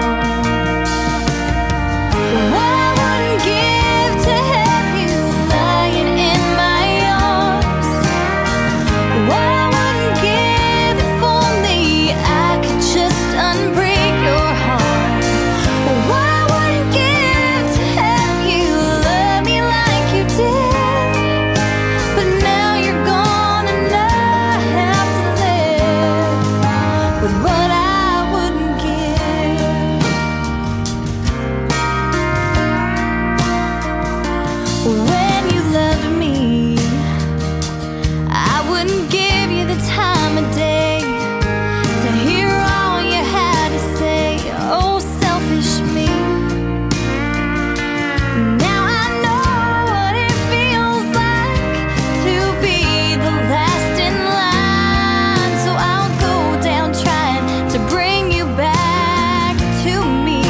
What I wouldn't give to have you lying in my arms. What I wouldn't give if only I could just unbreak your heart. What I wouldn't give to have you love me like you did. But now you're gone and I have to live with what I wouldn't give. When you loved me, I wouldn't give you the time of day to hear all you had to say. Oh, selfish me. Now I know what it feels like to be the last in line. So I'll go down trying to bring you back to me.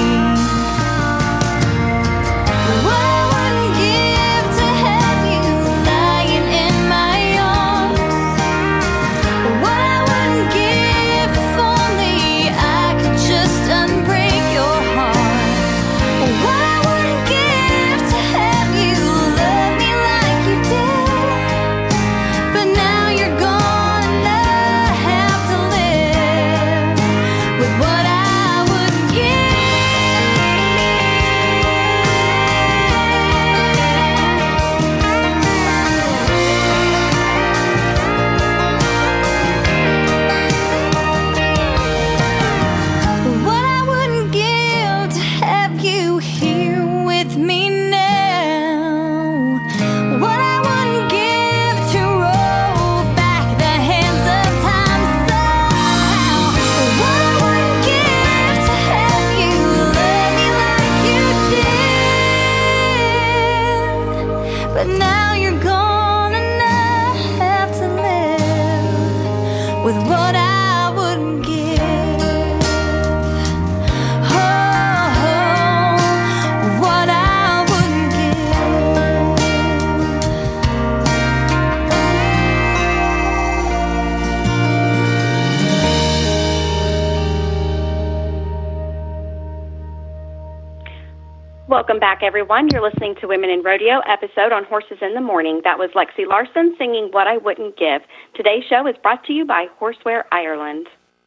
What I wouldn't give to have you lying in my arms. What I wouldn't give if only I could just unbreak your heart. What I wouldn't give to have you love me like you did. But now you're gone and I have to live with what I wouldn't give. What I wouldn't give to have you here with me now. What I wouldn't give to roll back the hands of time somehow. What I wouldn't give to have you love me like you did. But now you're gone and I have to live with what I wouldn't give. Oh, what I wouldn't give. Well, Welcome back, everyone. You're listening to Women in Rodeo episode on Horses in the Morning. That was Lexi Larson singing What I Wouldn't Give. Today's show is brought to you by Horseware Ireland.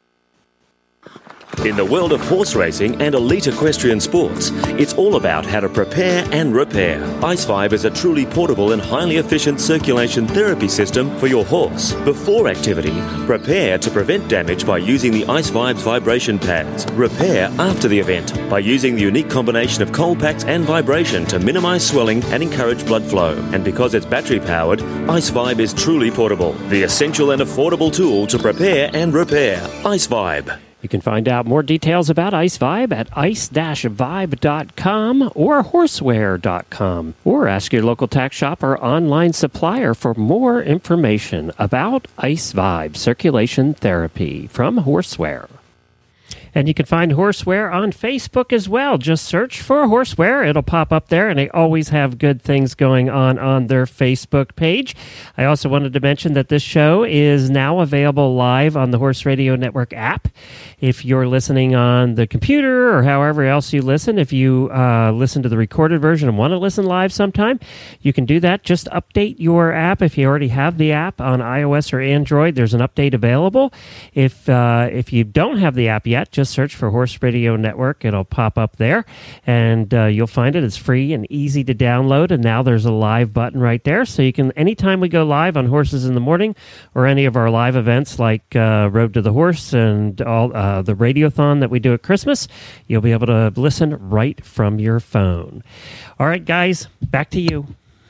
In the world of horse racing and elite equestrian sports, it's all about how to prepare and repair. IceVibe is a truly portable and highly efficient circulation therapy system for your horse. Before activity, prepare to prevent damage by using the IceVibe's vibration pads. Repair after the event by using the unique combination of cold packs and vibration to minimize swelling and encourage blood flow. And because it's battery powered, IceVibe is truly portable. The essential and affordable tool to prepare and repair. IceVibe. You can find out more details about IceVibe at ice-vibe.com or horseware.com, or ask your local tack shop or online supplier for more information about IceVibe circulation therapy from Horseware. And you can find Horseware on Facebook as well. Just search for Horseware. It'll pop up there, and they always have good things going on their Facebook page. I also wanted to mention that this show is now available live on the Horse Radio Network app. If you're listening on the computer or however else you listen, if you listen to the recorded version and want to listen live sometime, you can do that. Just update your app. If you already have the app on iOS or Android, there's an update available. If you don't have the app yet, just search for Horse Radio Network. It'll pop up there, and you'll find it. It's free and easy to download, and now there's a live button right there, so you can, anytime we go live on Horses in the Morning or any of our live events like Road to the Horse and all the Radiothon that we do at Christmas, you'll be able to listen right from your phone. All right, guys, back to you.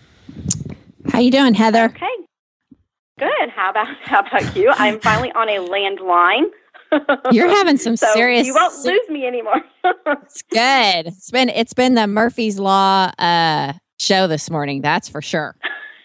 How you doing, Heather? Okay. Good. How about you? I'm finally on a landline. You're having some so serious. You won't lose me anymore. It's good. It's been the Murphy's Law show this morning. That's for sure.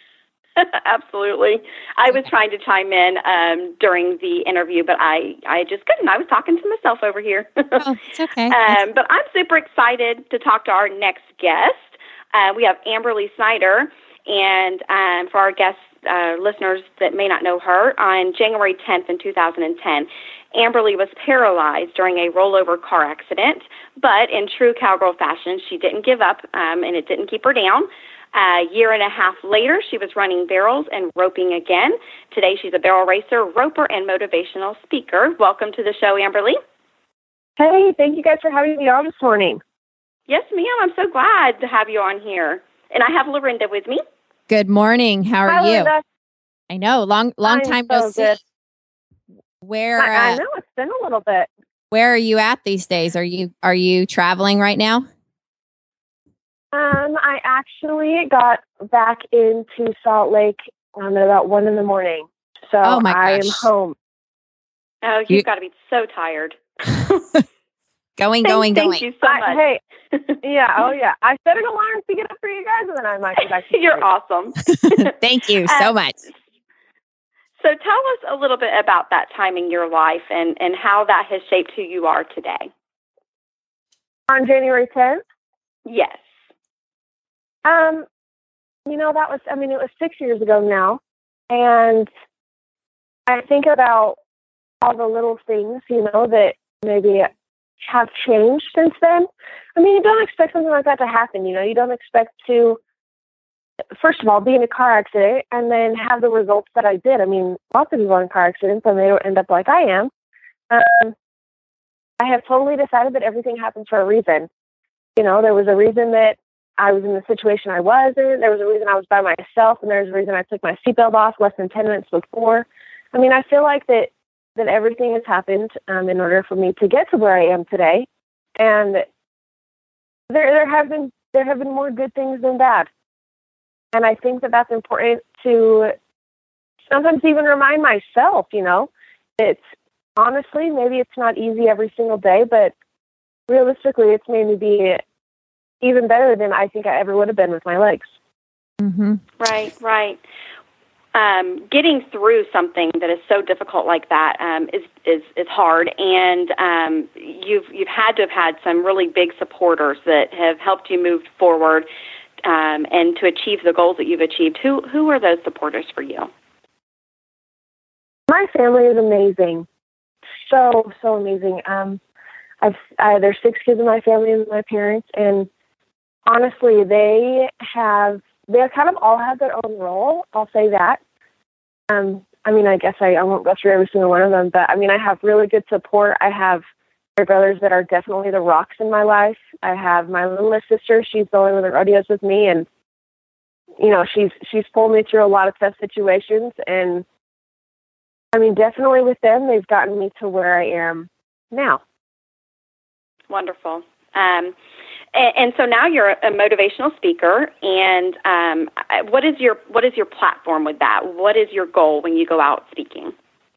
Absolutely. I was trying to chime in during the interview, but I just couldn't. I was talking to myself over here. Oh, it's okay. But I'm super excited to talk to our next guest. We have Amberly Snyder, and for our guest listeners that may not know her, on January 10th in 2010, Amberly was paralyzed during a rollover car accident, but in true cowgirl fashion, she didn't give up, and it didn't keep her down. A year and a half later, she was running barrels and roping again. Today, she's a barrel racer, roper, and motivational speaker. Welcome to the show, Amberly. Hey, thank you guys for having me on this morning. Yes, ma'am. I'm so glad to have you on here. And I have Lorinda with me. Good morning. How are Hi, you? Linda. I know, long time no see. Good. Where I know it's been a little bit. Where are you at these days? Are you traveling right now? I actually got back into Salt Lake at about 1 a.m. So Oh my I am gosh. home. Oh, you've got to be so tired. Going. Thank you so much. Hey, yeah, oh yeah. I set an alarm to get up for you guys, and then I might be back to You're sleep. awesome. Thank you so much. So tell us a little bit about that time in your life and how that has shaped who you are today. On January 10th? Yes. It was 6 years ago now, and I think about all the little things, that maybe have changed since then. I mean, you don't expect something like that to happen, you don't expect to, first of all, be in a car accident and then have the results that I did. I mean, lots of people are in car accidents and they don't end up like I am. I have totally decided that everything happens for a reason. There was a reason that I was in the situation I was in. There was a reason I was by myself, and there's a reason I took my seatbelt off less than 10 minutes before. I mean, I feel like that everything has happened in order for me to get to where I am today. And there have been more good things than bad. And I think that that's important to sometimes even remind myself, it's honestly, maybe it's not easy every single day, but realistically, it's made me be even better than I think I ever would have been with my legs. Mm-hmm. Right. Getting through something that is so difficult like that is hard, and you've had to have had some really big supporters that have helped you move forward and to achieve the goals that you've achieved. Who are those supporters for you? My family is amazing, so amazing. There's 6 kids in my family and my parents, and honestly, they kind of all have their own role. I'll say that. I mean, I guess I won't go through every single one of them, but I mean, I have really good support. I have my brothers that are definitely the rocks in my life. I have my littlest sister. She's the only one that rodeos with me, and you know, she's pulled me through a lot of tough situations. And I mean, definitely with them, they've gotten me to where I am now. Wonderful. And so now you're a motivational speaker, and what is your platform with that? What is your goal when you go out speaking?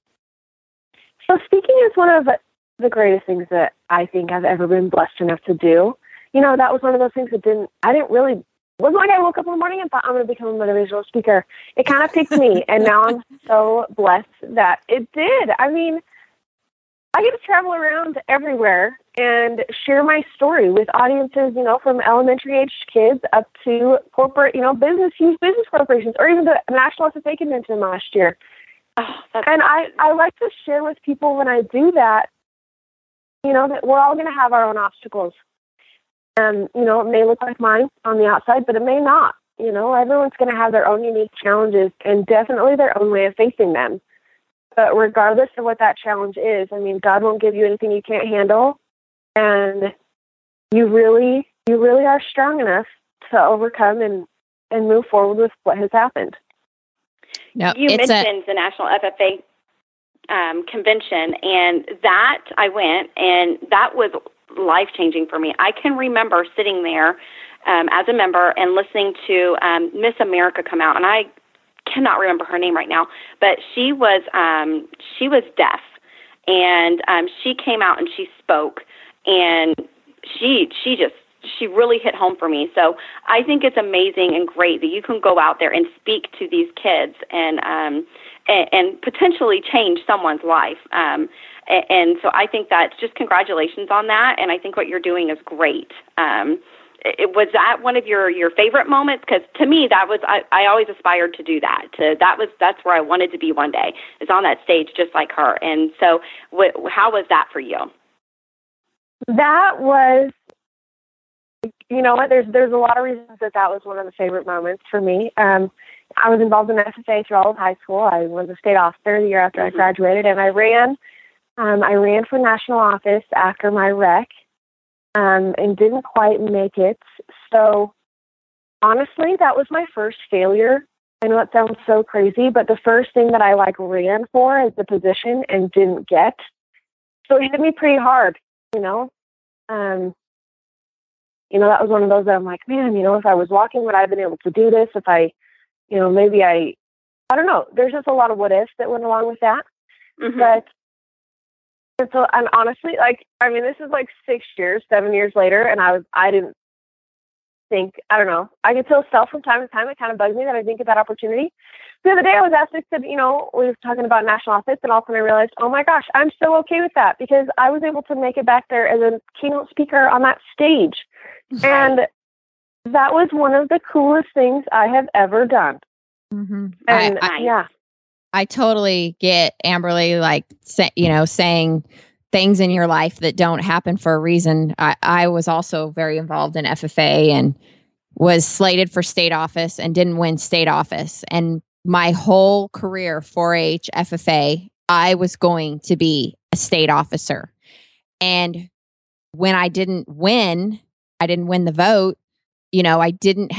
So speaking is one of the greatest things that I think I've ever been blessed enough to do. You know, that was one of those things that wasn't like I woke up in the morning and thought I'm going to become a motivational speaker. It kind of picked me, and now I'm so blessed that it did. I mean, I get to travel around everywhere and share my story with audiences, you know, from elementary age kids up to corporate, you know, huge business corporations, or even the National FFA convention last year. Oh, and I like to share with people when I do that, you know, that we're all going to have our own obstacles. And, you know, it may look like mine on the outside, but it may not. You know, everyone's going to have their own unique challenges and definitely their own way of facing them. But regardless of what that challenge is, I mean, God won't give you anything you can't handle. And you really are strong enough to overcome and move forward with what has happened. No, you mentioned the National FFA convention, and that I went, and that was life-changing for me. I can remember sitting there as a member and listening to Miss America come out, and I cannot remember her name right now, but she was deaf, and she came out and she spoke, and she really hit home for me. So I think it's amazing and great that you can go out there and speak to these kids and potentially change someone's life. And so I think that's just congratulations on that. And I think what you're doing is great. Was that one of your favorite moments? Because to me, that was, I always aspired to do that. That's where I wanted to be one day, is on that stage just like her. And so how was that for you? That was, you know what, there's a lot of reasons that was one of the favorite moments for me. I was involved in FFA through all of high school. I was a state officer the year after I graduated, and I ran for national office after my rec, and didn't quite make it. So honestly, that was my first failure. I know it sounds so crazy, but the first thing that I ran for as the position and didn't get. So it hit me pretty hard, you know. You know, that was one of those that I'm like, man, you know, if I was walking, would I have been able to do this? If I, you know, maybe I don't know. There's just a lot of what ifs that went along with that. Mm-hmm. But and honestly, like, I mean, this is like 7 years later, and I didn't think, I don't know. I can still sell from time to time. It kind of bugs me that I didn't get that opportunity. The other day I was asked, you know, we were talking about national office, and all of a sudden I realized, oh my gosh, I'm so okay with that, because I was able to make it back there as a keynote speaker on that stage. And that was one of the coolest things I have ever done. Mm-hmm. And I totally get, Amberly, like, you know, saying things in your life that don't happen for a reason. I was also very involved in FFA and was slated for state office and didn't win state office. And my whole career, 4-H, FFA, I was going to be a state officer. And when I didn't win the vote, you know, I didn't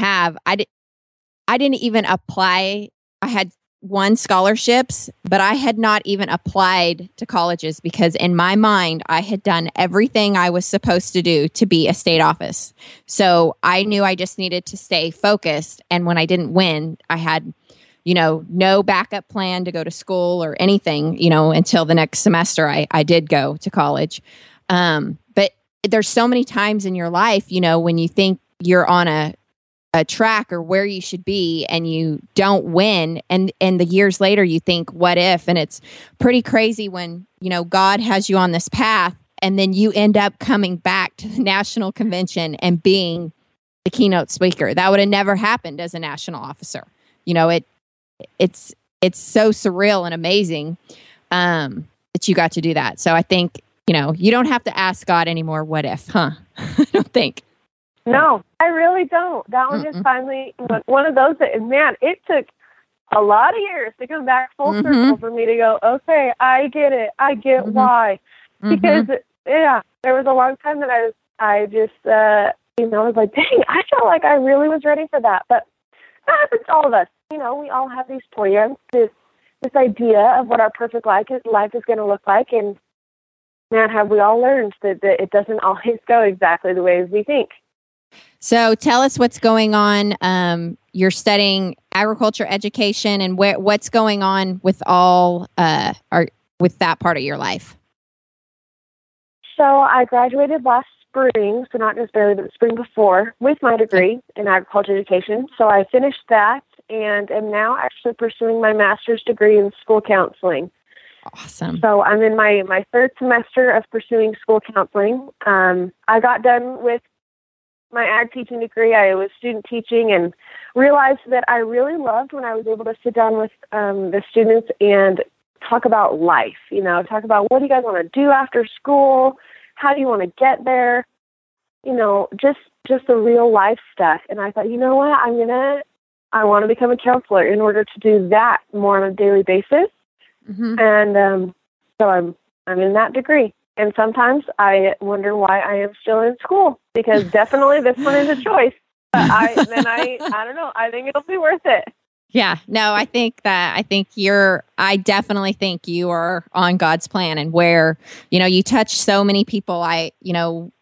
even apply. I had won scholarships, but I had not even applied to colleges, because in my mind, I had done everything I was supposed to do to be a state office. So I knew I just needed to stay focused. And when I didn't win, I had, you know, no backup plan to go to school or anything, you know, until the next semester I did go to college. But there's so many times in your life, you know, when you think you're on a track or where you should be and you don't win, and the years later you think, what if? And it's pretty crazy when, you know, God has you on this path and then you end up coming back to the national convention and being the keynote speaker. That would have never happened as a national officer. You know, it's so surreal and amazing that you got to do that. So I think, you know, you don't have to ask God anymore, what if, huh? I don't think. No, I really don't. That one just finally, one of those that, man, it took a lot of years to come back full circle for me to go, okay, I get it. I get why. Because, yeah, there was a long time that I just, I was like, dang, I felt like I really was ready for that. But that happens to all of us. We all have these plans, this idea of what our perfect life is going to look like. And, man, have we all learned that it doesn't always go exactly the way as we think. So tell us what's going on. You're studying agriculture education, and what's going on with with that part of your life? So I graduated last spring, so not just barely, but the spring before, with my degree in agriculture education. So I finished that and am now actually pursuing my master's degree in school counseling. Awesome. So I'm in my third semester of pursuing school counseling. I got done with my ag teaching degree. I was student teaching and realized that I really loved when I was able to sit down with the students and talk about life, talk about what do you guys want to do after school? How do you want to get there? Just the real life stuff. And I thought, you know what, I want to become a counselor in order to do that more on a daily basis. And so I'm in that degree. And sometimes I wonder why I am still in school, because definitely this one is a choice. But I don't know. I think it'll be worth it. Yeah, no, I definitely think you are on God's plan, and where, you touch so many people. when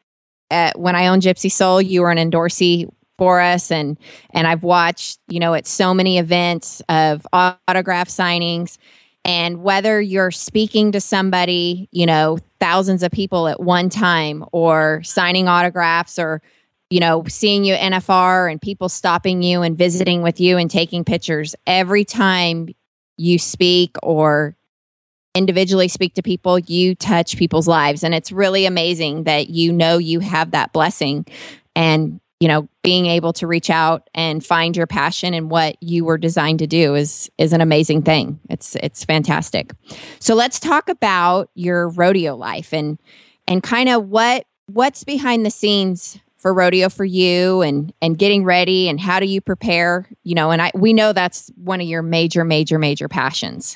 I owned Gypsy Soul, you were an endorsee for us. And I've watched, at so many events of autograph signings. And whether you're speaking to somebody, thousands of people at one time, or signing autographs, or, seeing you at NFR and people stopping you and visiting with you and taking pictures, every time you speak or individually speak to people, you touch people's lives. And it's really amazing that you have that blessing, and being able to reach out and find your passion and what you were designed to do is an amazing thing. It's fantastic. So let's talk about your rodeo life and kind of what's behind the scenes for rodeo for you, and getting ready, and how do you prepare? And we know that's one of your major passions.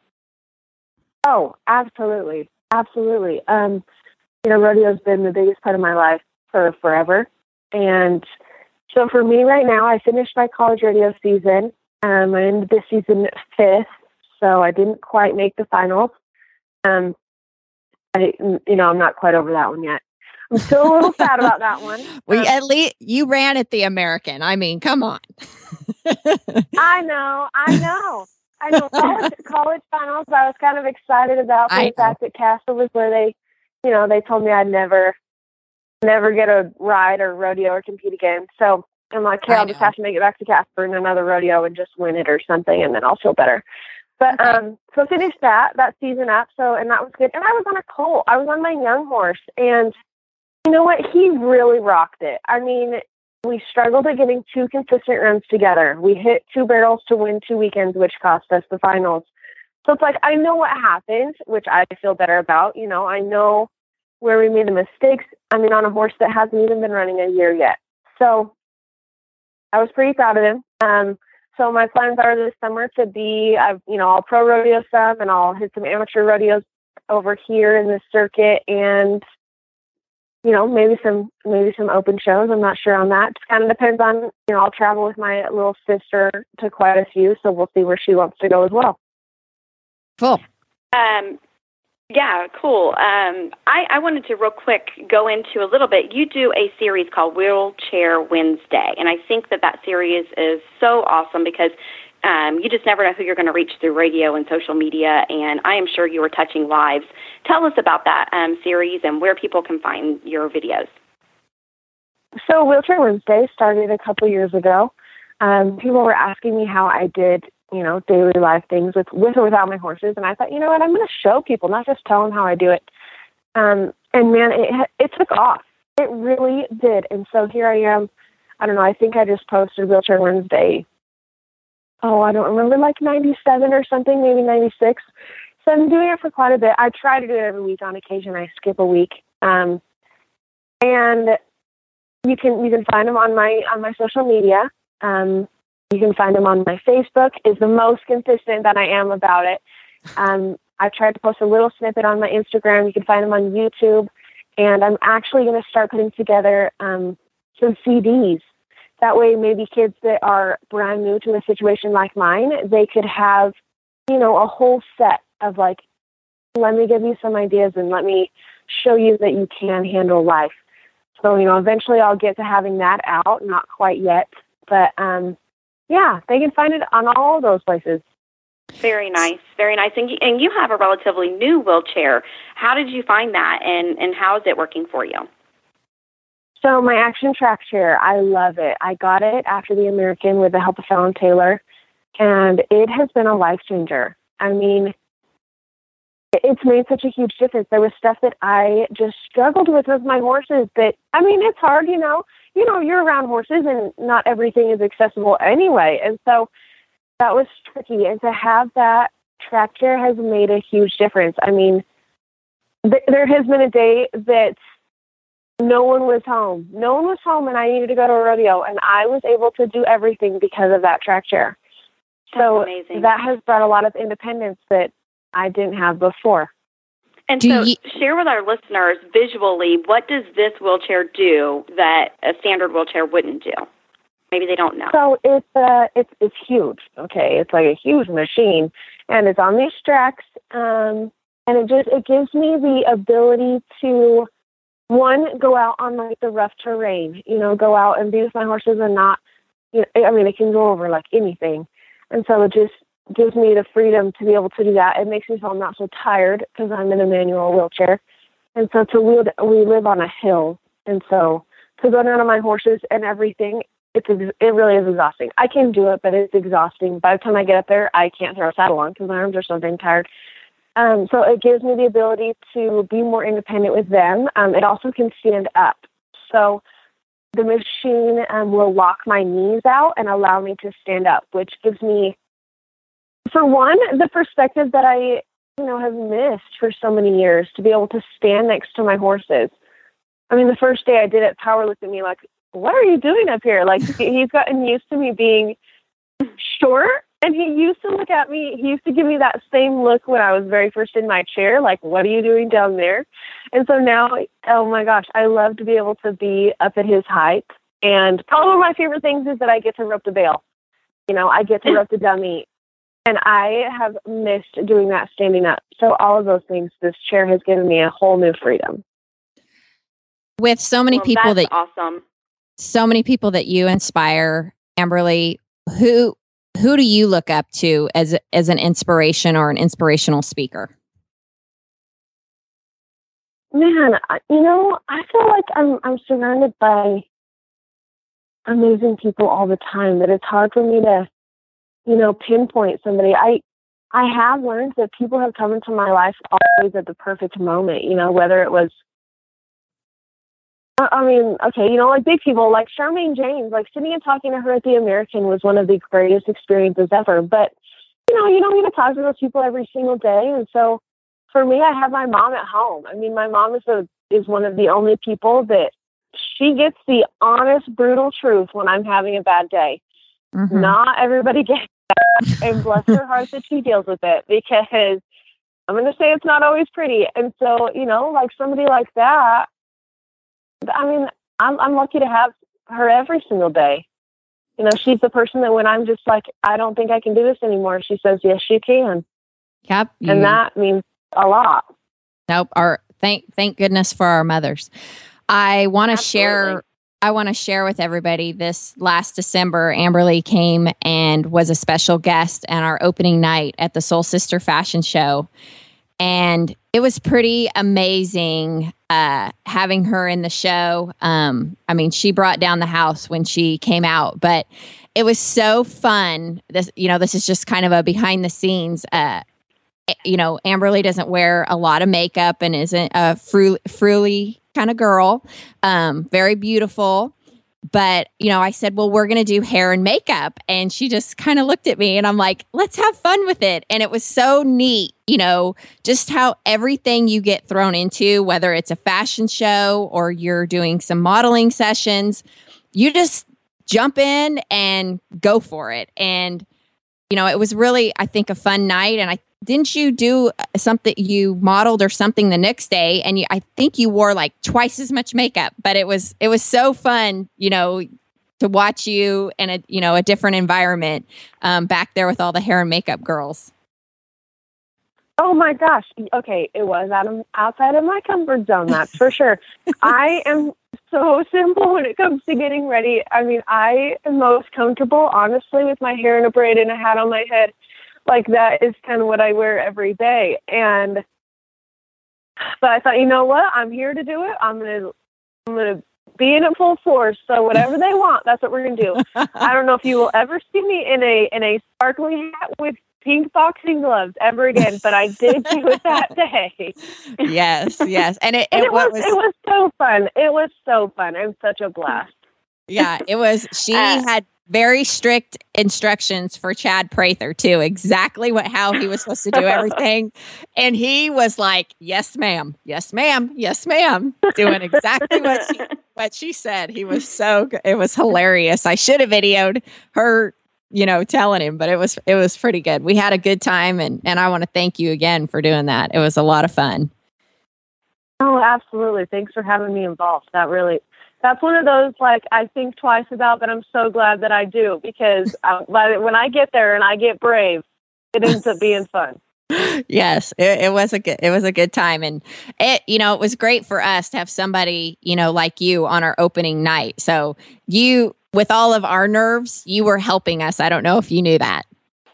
Oh, absolutely. Absolutely. Rodeo's been the biggest part of my life for forever. And so for me right now, I finished my college rodeo season. I ended this season 5th, so I didn't quite make the finals. I'm not quite over that one yet. I'm still a little sad about that one. Well, at least you ran at the American. I mean, come on. I know. College finals, I was kind of excited about the fact that Casper was where they told me I'd never get a ride or rodeo or compete again. So I'm like, okay, I'll just have to make it back to Casper in another rodeo and just win it or something, and then I'll feel better. But so finished that season up. So, and that was good. And I was on a colt. I was on my young horse, and you know what? He really rocked it. I mean, we struggled at getting 2 consistent runs together. We hit 2 barrels to win 2 weekends, which cost us the finals. So it's like, I know what happened, which I feel better about. I know where we made the mistakes. I mean, on a horse that hasn't even been running a year yet. So I was pretty proud of him. So my plans are this summer to be, I'll pro rodeo some, and I'll hit some amateur rodeos over here in the circuit, and maybe some open shows. I'm not sure on that. It kind of depends on, I'll travel with my little sister to quite a few, so we'll see where she wants to go as well. Cool. Yeah, cool. I wanted to real quick go into a little bit. You do a series called Wheelchair Wednesday, and I think that series is so awesome because you just never know who you're going to reach through radio and social media, and I am sure you are touching lives. Tell us about that series and where people can find your videos. So Wheelchair Wednesday started a couple years ago. People were asking me how I did daily life things with or without my horses. And I thought, you know what, I'm going to show people, not just tell them how I do it. And man, it took off. It really did. And so here I am. I don't know. I think I just posted Wheelchair Wednesday. Oh, I don't remember, like 97 or something, maybe 96. So I'm doing it for quite a bit. I try to do it every week. On occasion, I skip a week. And you can find them on my social media. You can find them on my Facebook. Is the most consistent that I am about it. I've tried to post a little snippet on my Instagram. You can find them on YouTube. And I'm actually going to start putting together some CDs. That way, maybe kids that are brand new to a situation like mine, they could have, a whole set of like, let me give you some ideas and let me show you that you can handle life. So, eventually I'll get to having that out. Not quite yet. But, yeah, they can find it on all of those places. Very nice, very nice. And you have a relatively new wheelchair. How did you find that, and how is it working for you? So my Action Track chair, I love it. I got it after the American with the help of Fallon Taylor, and it has been a life changer. I mean, it's made such a huge difference. There was stuff that I just struggled with my horses that, it's hard, you're around horses and not everything is accessible anyway. And so that was tricky. And to have that track chair has made a huge difference. I mean, there has been a day that no one was home. No one was home and I needed to go to a rodeo, and I was able to do everything because of that track chair. So amazing. That has brought a lot of independence that I didn't have before. And share with our listeners visually, what does this wheelchair do that a standard wheelchair wouldn't do? Maybe they don't know. So it's huge. Okay, it's like a huge machine, and it's on these tracks, and it gives me the ability to, one, go out on like the rough terrain. Go out and be with my horses and not. It can go over like anything, and so it just gives me the freedom to be able to do that. It makes me feel not so tired because I'm in a manual wheelchair. And so we live on a hill. And so to go down on my horses and everything, it really is exhausting. I can do it, but it's exhausting. By the time I get up there, I can't throw a saddle on because my arms are so dang tired. So it gives me the ability to be more independent with them. It also can stand up. So the machine will lock my knees out and allow me to stand up, which gives me, for one, the perspective that I, have missed for so many years, to be able to stand next to my horses. The first day I did it, Power looked at me like, what are you doing up here? Like, he's gotten used to me being short, and he used to look at me. He used to give me that same look when I was very first in my chair, like, what are you doing down there? And so now, oh my gosh, I love to be able to be up at his height. And probably one of my favorite things is that I get to rope the bale. I get to rope the dummy. And I have missed doing that standing up. So all of those things, this chair has given me a whole new freedom. With so many people that's awesome. So many people that you inspire, Amberly, who do you look up to as an inspiration or an inspirational speaker? Man, I feel like I'm surrounded by amazing people all the time that it's hard for me to pinpoint somebody. I have learned that people have come into my life always at the perfect moment, whether it was, like big people like Charmaine James, like sitting and talking to her at the American was one of the greatest experiences ever. But, you don't get to talk to those people every single day. And so for me, I have my mom at home. My mom is one of the only people that she gets the honest, brutal truth when I'm having a bad day. Mm-hmm. Not everybody gets that, and bless her heart that she deals with it, because I'm going to say it's not always pretty. And so, like somebody like that, I'm lucky to have her every single day. She's the person that when I'm just like, I don't think I can do this anymore, she says, yes, you can. Yep. And that means a lot. Nope. Thank goodness for our mothers. I want to share with everybody this last December, Amberly came and was a special guest at our opening night at the Soul Sister Fashion Show. And it was pretty amazing having her in the show. She brought down the house when she came out, but it was so fun. This is just kind of a behind the scenes. Amberly doesn't wear a lot of makeup and isn't a fruity kind of girl. Very beautiful. But, I said, well, we're going to do hair and makeup. And she just kind of looked at me and I'm like, let's have fun with it. And it was so neat, just how everything you get thrown into, whether it's a fashion show or you're doing some modeling sessions, you just jump in and go for it. And, it was really, I think, a fun night. And didn't you do something, you modeled or something the next day? And I think you wore like twice as much makeup, but it was so fun, to watch you in a different environment back there with all the hair and makeup girls. Oh my gosh. Okay. It was outside of my comfort zone. That's for sure. I am so simple when it comes to getting ready. I mean, I am most comfortable, honestly, with my hair in a braid and a hat on my head. Like, that is kind of what I wear every day. But I thought, you know what? I'm here to do it. I'm gonna be in it full force. So whatever they want, that's what we're gonna do. I don't know if you will ever see me in a sparkly hat with pink boxing gloves ever again, but I did do it that day. Yes. And it was so fun. It was so fun. It was such a blast. Yeah, it was. She had very strict instructions for Chad Prather too, exactly how he was supposed to do everything. And he was like, yes, ma'am, yes, ma'am, yes, ma'am, doing exactly what she said. He was so good. It was hilarious. I should have videoed her, telling him, but it was pretty good. We had a good time. And I want to thank you again for doing that. It was a lot of fun. Oh, absolutely. Thanks for having me involved. That's one of those, like, I think twice about, but I'm so glad that I do, because when I get there and I get brave, it ends up being fun. Yes, it was a good time. And it was great for us to have somebody, like you on our opening night. So you, with all of our nerves, you were helping us. I don't know if you knew that.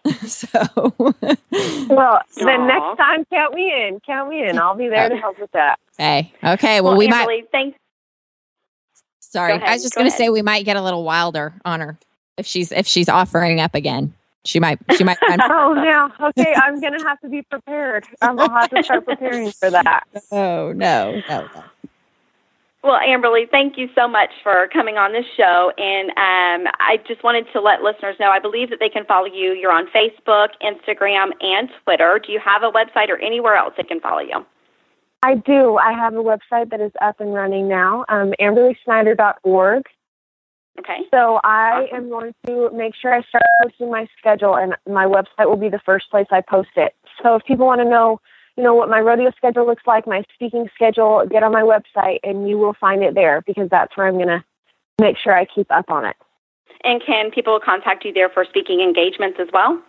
Well, then next time, count me in. I'll be there to help with that. Okay. Well, we Amberly, might. Thanks. Sorry, I was just going to say we might get a little wilder on her if she's offering up again. She might. Oh, yeah. Okay, I'm going to have to be prepared. I'll have to start preparing for that. Oh no. Well, Amberly, thank you so much for coming on this show. And I just wanted to let listeners know, I believe that they can follow you. You're on Facebook, Instagram, and Twitter. Do you have a website or anywhere else they can follow you? I do. I have a website that is up and running now, AmberlySnyder.org. Okay. So I am going to make sure I start posting my schedule, and my website will be the first place I post it. So if people want to know, what my rodeo schedule looks like, my speaking schedule, get on my website, and you will find it there, because that's where I'm going to make sure I keep up on it. And can people contact you there for speaking engagements as well?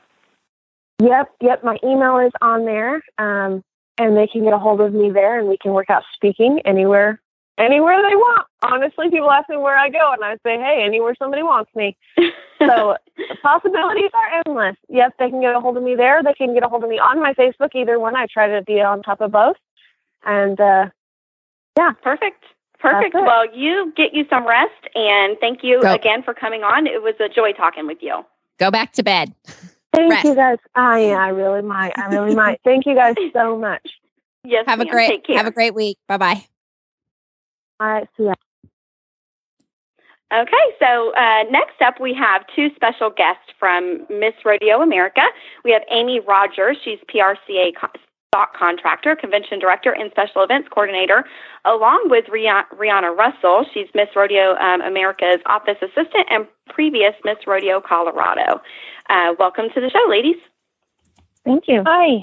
Yep. My email is on there. And they can get a hold of me there, and we can work out speaking anywhere they want. Honestly, people ask me where I go, and I say, hey, anywhere somebody wants me. So the possibilities are endless. Yep, they can get a hold of me there. They can get a hold of me on my Facebook, either one. I try to be on top of both. And, yeah. Perfect. Well, you get you some rest, and thank you again for coming on. It was a joy talking with you. Go back to bed. Thank you guys. I really might. Thank you guys so much. Yes. Take care. Have a great week. Bye-bye. All right. See ya. Okay. So next up, we have two special guests from Miss Rodeo America. We have Amy Rogers. She's PRCA stock contractor, convention director, and special events coordinator, along with Rihanna Russell. She's Miss Rodeo America's office assistant and previous Miss Rodeo Colorado. Welcome to the show, ladies. Thank you. Hi.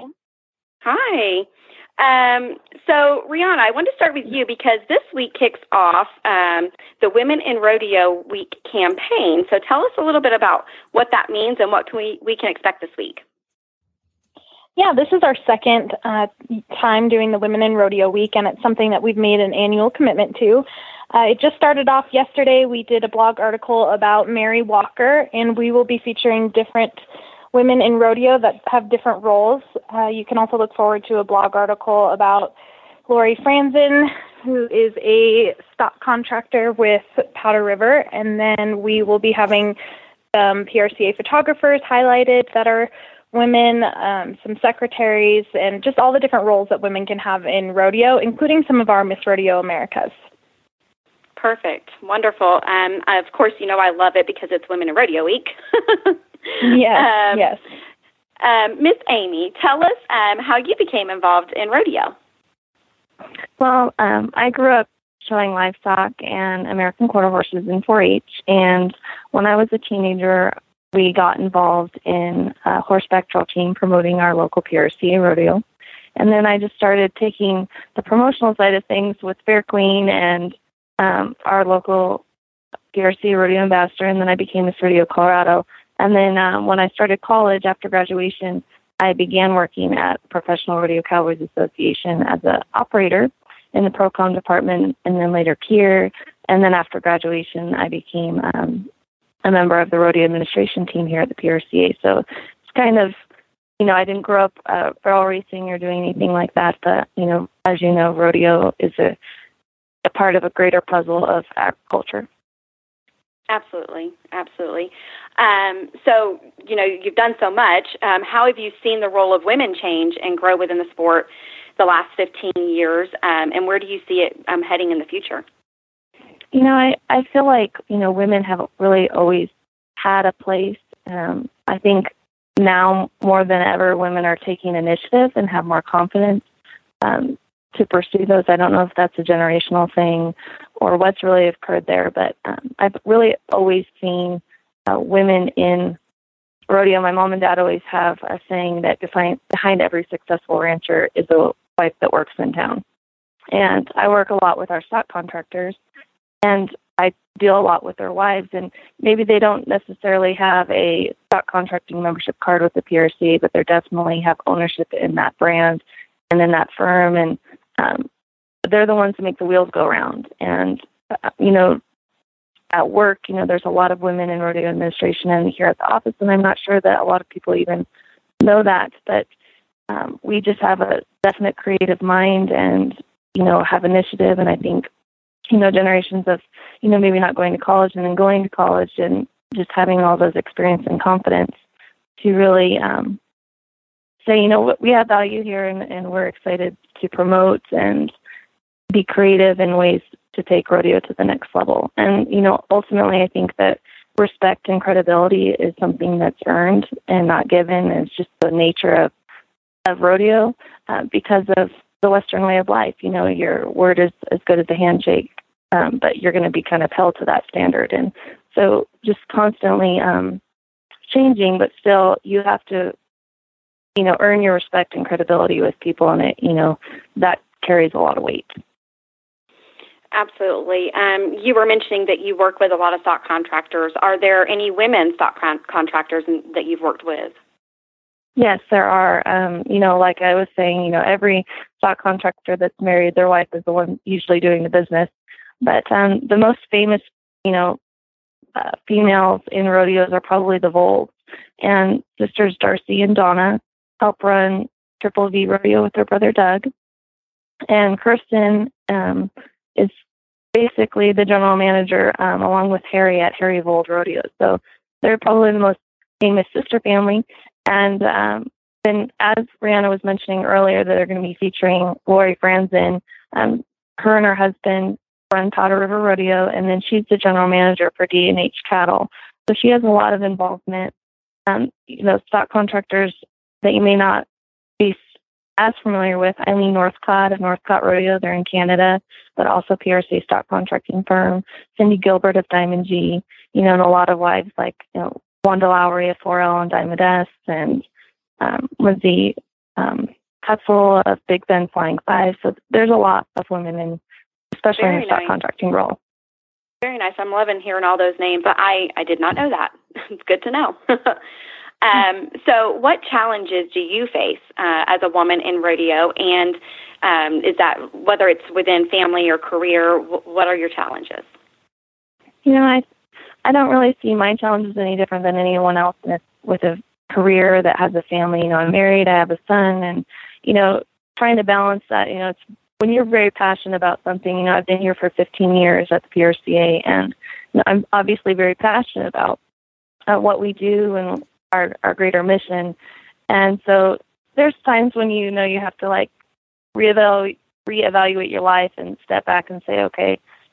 So, Rihanna, I want to start with you because this week kicks off the Women in Rodeo Week campaign. So tell us a little bit about what that means and what we can expect this week. Yeah, this is our second time doing the Women in Rodeo Week, and it's something that we've made an annual commitment to. It just started off yesterday. We did a blog article about Mary Walker, and we will be featuring different women in rodeo that have different roles. You can also look forward to a blog article about Lori Franzen, who is a stock contractor with Powder River, and then we will be having some PRCA photographers highlighted that are women, some secretaries, and just all the different roles that women can have in rodeo, including some of our Miss Rodeo Americas. Perfect. Wonderful. Of course, I love it because it's Women in Rodeo Week. Yes. Miss Amy, tell us how you became involved in rodeo. Well, I grew up showing livestock and American quarter horses in 4-H, and when I was a teenager, we got involved in a horseback trail team promoting our local PRCA rodeo. And then I just started taking the promotional side of things with Fair Queen and our local PRCA rodeo ambassador, and then I became Miss Rodeo Colorado. And then when I started college after graduation, I began working at Professional Rodeo Cowboys Association as an operator in the Procom department, and then later Kier. And then after graduation, I became a member of the rodeo administration team here at the PRCA. So it's kind of, I didn't grow up barrel racing or doing anything like that, but, as you know, rodeo is a part of a greater puzzle of agriculture. Absolutely. So, you've done so much. How have you seen the role of women change and grow within the sport the last 15 years, and where do you see it heading in the future? I feel like, women have really always had a place. I think now more than ever, women are taking initiative and have more confidence to pursue those. I don't know if that's a generational thing or what's really occurred there, but I've really always seen women in rodeo. My mom and dad always have a saying that behind every successful rancher is a wife that works in town. And I work a lot with our stock contractors, and I deal a lot with their wives, and maybe they don't necessarily have a stock contracting membership card with the PRC, but they definitely have ownership in that brand and in that firm, and they're the ones that make the wheels go around. And, at work, there's a lot of women in rodeo administration and here at the office, and I'm not sure that a lot of people even know that, but we just have a definite creative mind and, have initiative. And I think, generations of, maybe not going to college and then going to college and just having all those experience and confidence to really say, we have value here and we're excited to promote and be creative in ways to take rodeo to the next level. And, ultimately, I think that respect and credibility is something that's earned and not given. It's just the nature of rodeo because of the Western way of life. Your word is as good as a handshake, but you're going to be kind of held to that standard. And so just constantly changing, but still you have to, earn your respect and credibility with people, and it, that carries a lot of weight. Absolutely. You were mentioning that you work with a lot of stock contractors. Are there any women stock contractors that you've worked with? Yes, there are. Like I was saying, every stock contractor that's married, their wife is the one usually doing the business. But the most famous, females in rodeos are probably the Volds. And sisters Darcy and Donna help run Triple V Rodeo with their brother Doug. And Kirsten is basically the general manager along with Harry at Harry Vold Rodeo. So they're probably the most famous sister family. And then, as Brianna was mentioning earlier, that they're going to be featuring Lori Franzen. Her and her husband run Powder River Rodeo, and then she's the general manager for D&H Cattle. So she has a lot of involvement. Stock contractors that you may not be as familiar with, Eileen Northcott of Northcott Rodeo, they're in Canada, but also PRC stock contracting firm. Cindy Gilbert of Diamond G, and a lot of wives like, Wanda Lowry of 4L and Diamond S, and Lindsay Hutzel of Big Ben Flying 5. So there's a lot of women in, especially Very in the stock nice. contracting role. Very nice. I'm loving hearing all those names. I did not know that. It's good to know. So what challenges do you face as a woman in rodeo? And is that, whether it's within family or career, what are your challenges? I don't really see my challenges any different than anyone else with a career that has a family. I'm married, I have a son, and, trying to balance that, it's when you're very passionate about something. I've been here for 15 years at the PRCA, and I'm obviously very passionate about what we do and our greater mission. And so there's times when you have to reevaluate your life and step back and say, okay,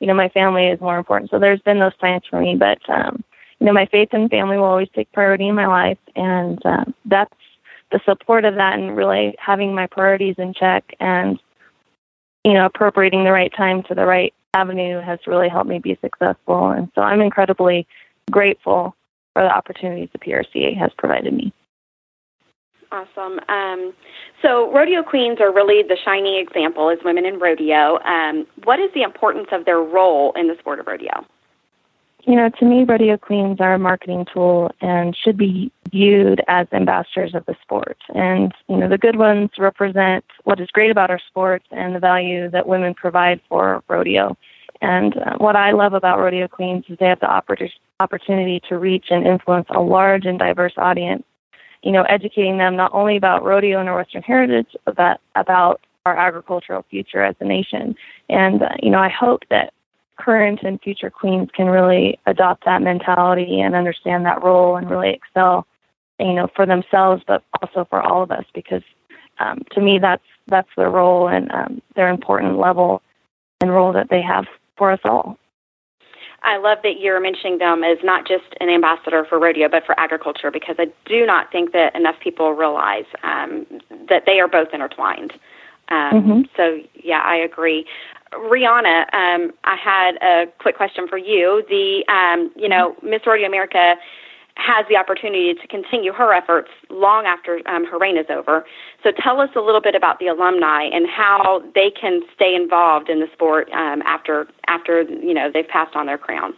my family is more important. So there's been those times for me, but, my faith and family will always take priority in my life. And that's the support of that, and really having my priorities in check and, appropriating the right time to the right avenue has really helped me be successful. And so I'm incredibly grateful for the opportunities the PRCA has provided me. Awesome. So rodeo queens are really the shining example as women in rodeo. What is the importance of their role in the sport of rodeo? To me, rodeo queens are a marketing tool and should be viewed as ambassadors of the sport. And, the good ones represent what is great about our sport and the value that women provide for rodeo. And what I love about rodeo queens is they have the opportunity to reach and influence a large and diverse audience, educating them not only about rodeo and our Western heritage, but about our agricultural future as a nation. And, I hope that current and future queens can really adopt that mentality and understand that role and really excel, for themselves, but also for all of us, because to me, that's their role and their important level and role that they have for us all. I love that you're mentioning them as not just an ambassador for rodeo, but for agriculture, because I do not think that enough people realize that they are both intertwined. So, yeah, I agree. Rihanna, I had a quick question for you. Miss Rodeo America has the opportunity to continue her efforts long after her reign is over. So tell us a little bit about the alumni and how they can stay involved in the sport after they've passed on their crown.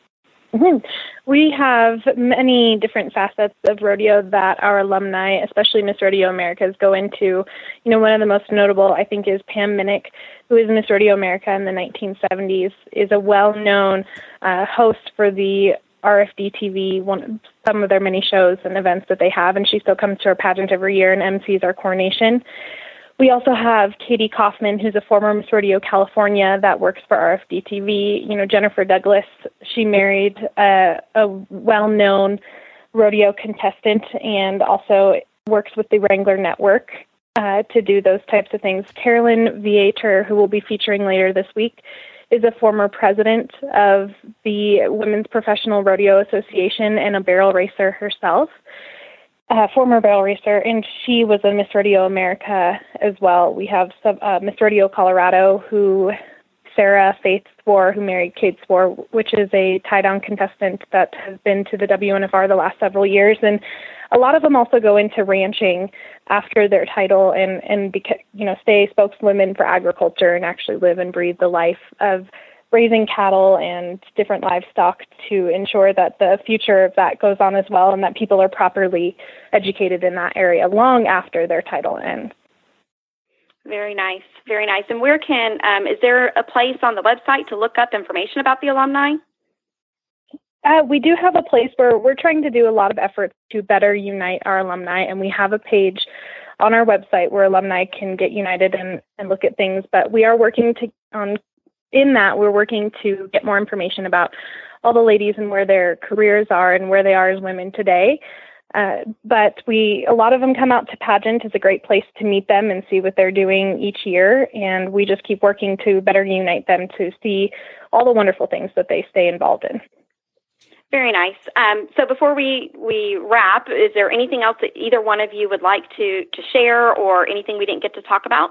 We have many different facets of rodeo that our alumni, especially Miss Rodeo Americas, go into. One of the most notable, I think, is Pam Minnick, who is Miss Rodeo America in the 1970s, is a well-known host for the RFD TV, some of their many shows and events that they have, and she still comes to our pageant every year and MCs our coronation. We also have Katie Kaufman, who's a former Miss Rodeo California that works for RFD TV. Jennifer Douglas, she married a well-known rodeo contestant and also works with the Wrangler Network to do those types of things. Carolyn Viator, who we'll be featuring later this week, is a former president of the Women's Professional Rodeo Association and a barrel racer herself. Former barrel racer, and she was a Miss Rodeo America as well. We have Miss Rodeo Colorado, who Sarah Faith Swore, who married Kate Swore, which is a tie-down contestant that has been to the WNFR the last several years. And a lot of them also go into ranching after their title and stay spokeswomen for agriculture and actually live and breathe the life of raising cattle and different livestock to ensure that the future of that goes on as well and that people are properly educated in that area long after their title ends. Very nice, very nice. And where is there a place on the website to look up information about the alumni? We do have a place where we're trying to do a lot of efforts to better unite our alumni, and we have a page on our website where alumni can get united and look at things, but we are working we're working to get more information about all the ladies and where their careers are and where they are as women today. But a lot of them come out to pageant. It's a great place to meet them and see what they're doing each year. And we just keep working to better unite them to see all the wonderful things that they stay involved in. Very nice. So before we wrap, is there anything else that either one of you would like to share or anything we didn't get to talk about?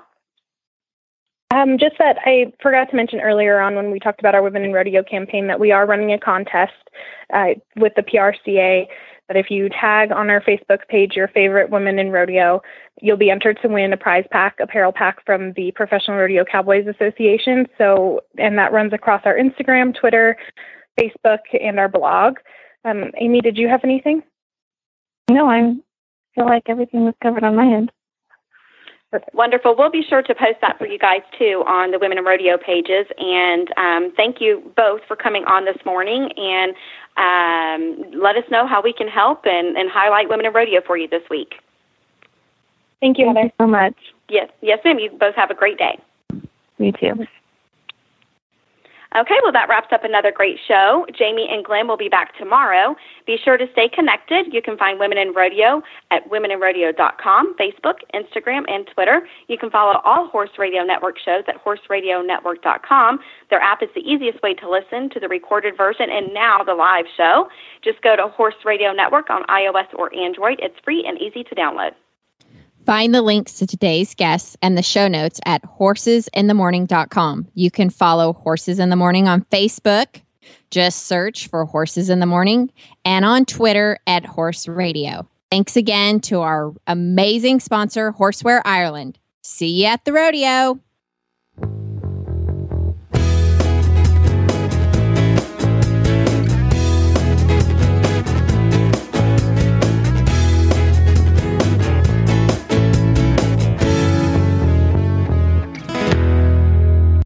Just that I forgot to mention earlier on when we talked about our Women in Rodeo campaign that we are running a contest with the PRCA, that if you tag on our Facebook page your favorite women in rodeo, you'll be entered to win a prize pack, apparel pack from the Professional Rodeo Cowboys Association. And that runs across our Instagram, Twitter, Facebook, and our blog. Amy, did you have anything? No, I feel like everything was covered on my end. Perfect. Wonderful. We'll be sure to post that for you guys, too, on the Women in Rodeo pages. And thank you both for coming on this morning. And let us know how we can help and highlight Women in Rodeo for you this week. Thank you, Heather. Thank you so much. Yes, ma'am. You both have a great day. You too. Okay, well, that wraps up another great show. Jamie and Glenn will be back tomorrow. Be sure to stay connected. You can find Women in Rodeo at womeninrodeo.com, Facebook, Instagram, and Twitter. You can follow all Horse Radio Network shows at horseradionetwork.com. Their app is the easiest way to listen to the recorded version and now the live show. Just go to Horse Radio Network on iOS or Android. It's free and easy to download. Find the links to today's guests and the show notes at horsesinthemorning.com. You can follow Horses in the Morning on Facebook. Just search for Horses in the Morning, and on Twitter at Horse Radio. Thanks again to our amazing sponsor, Horseware Ireland. See you at the rodeo.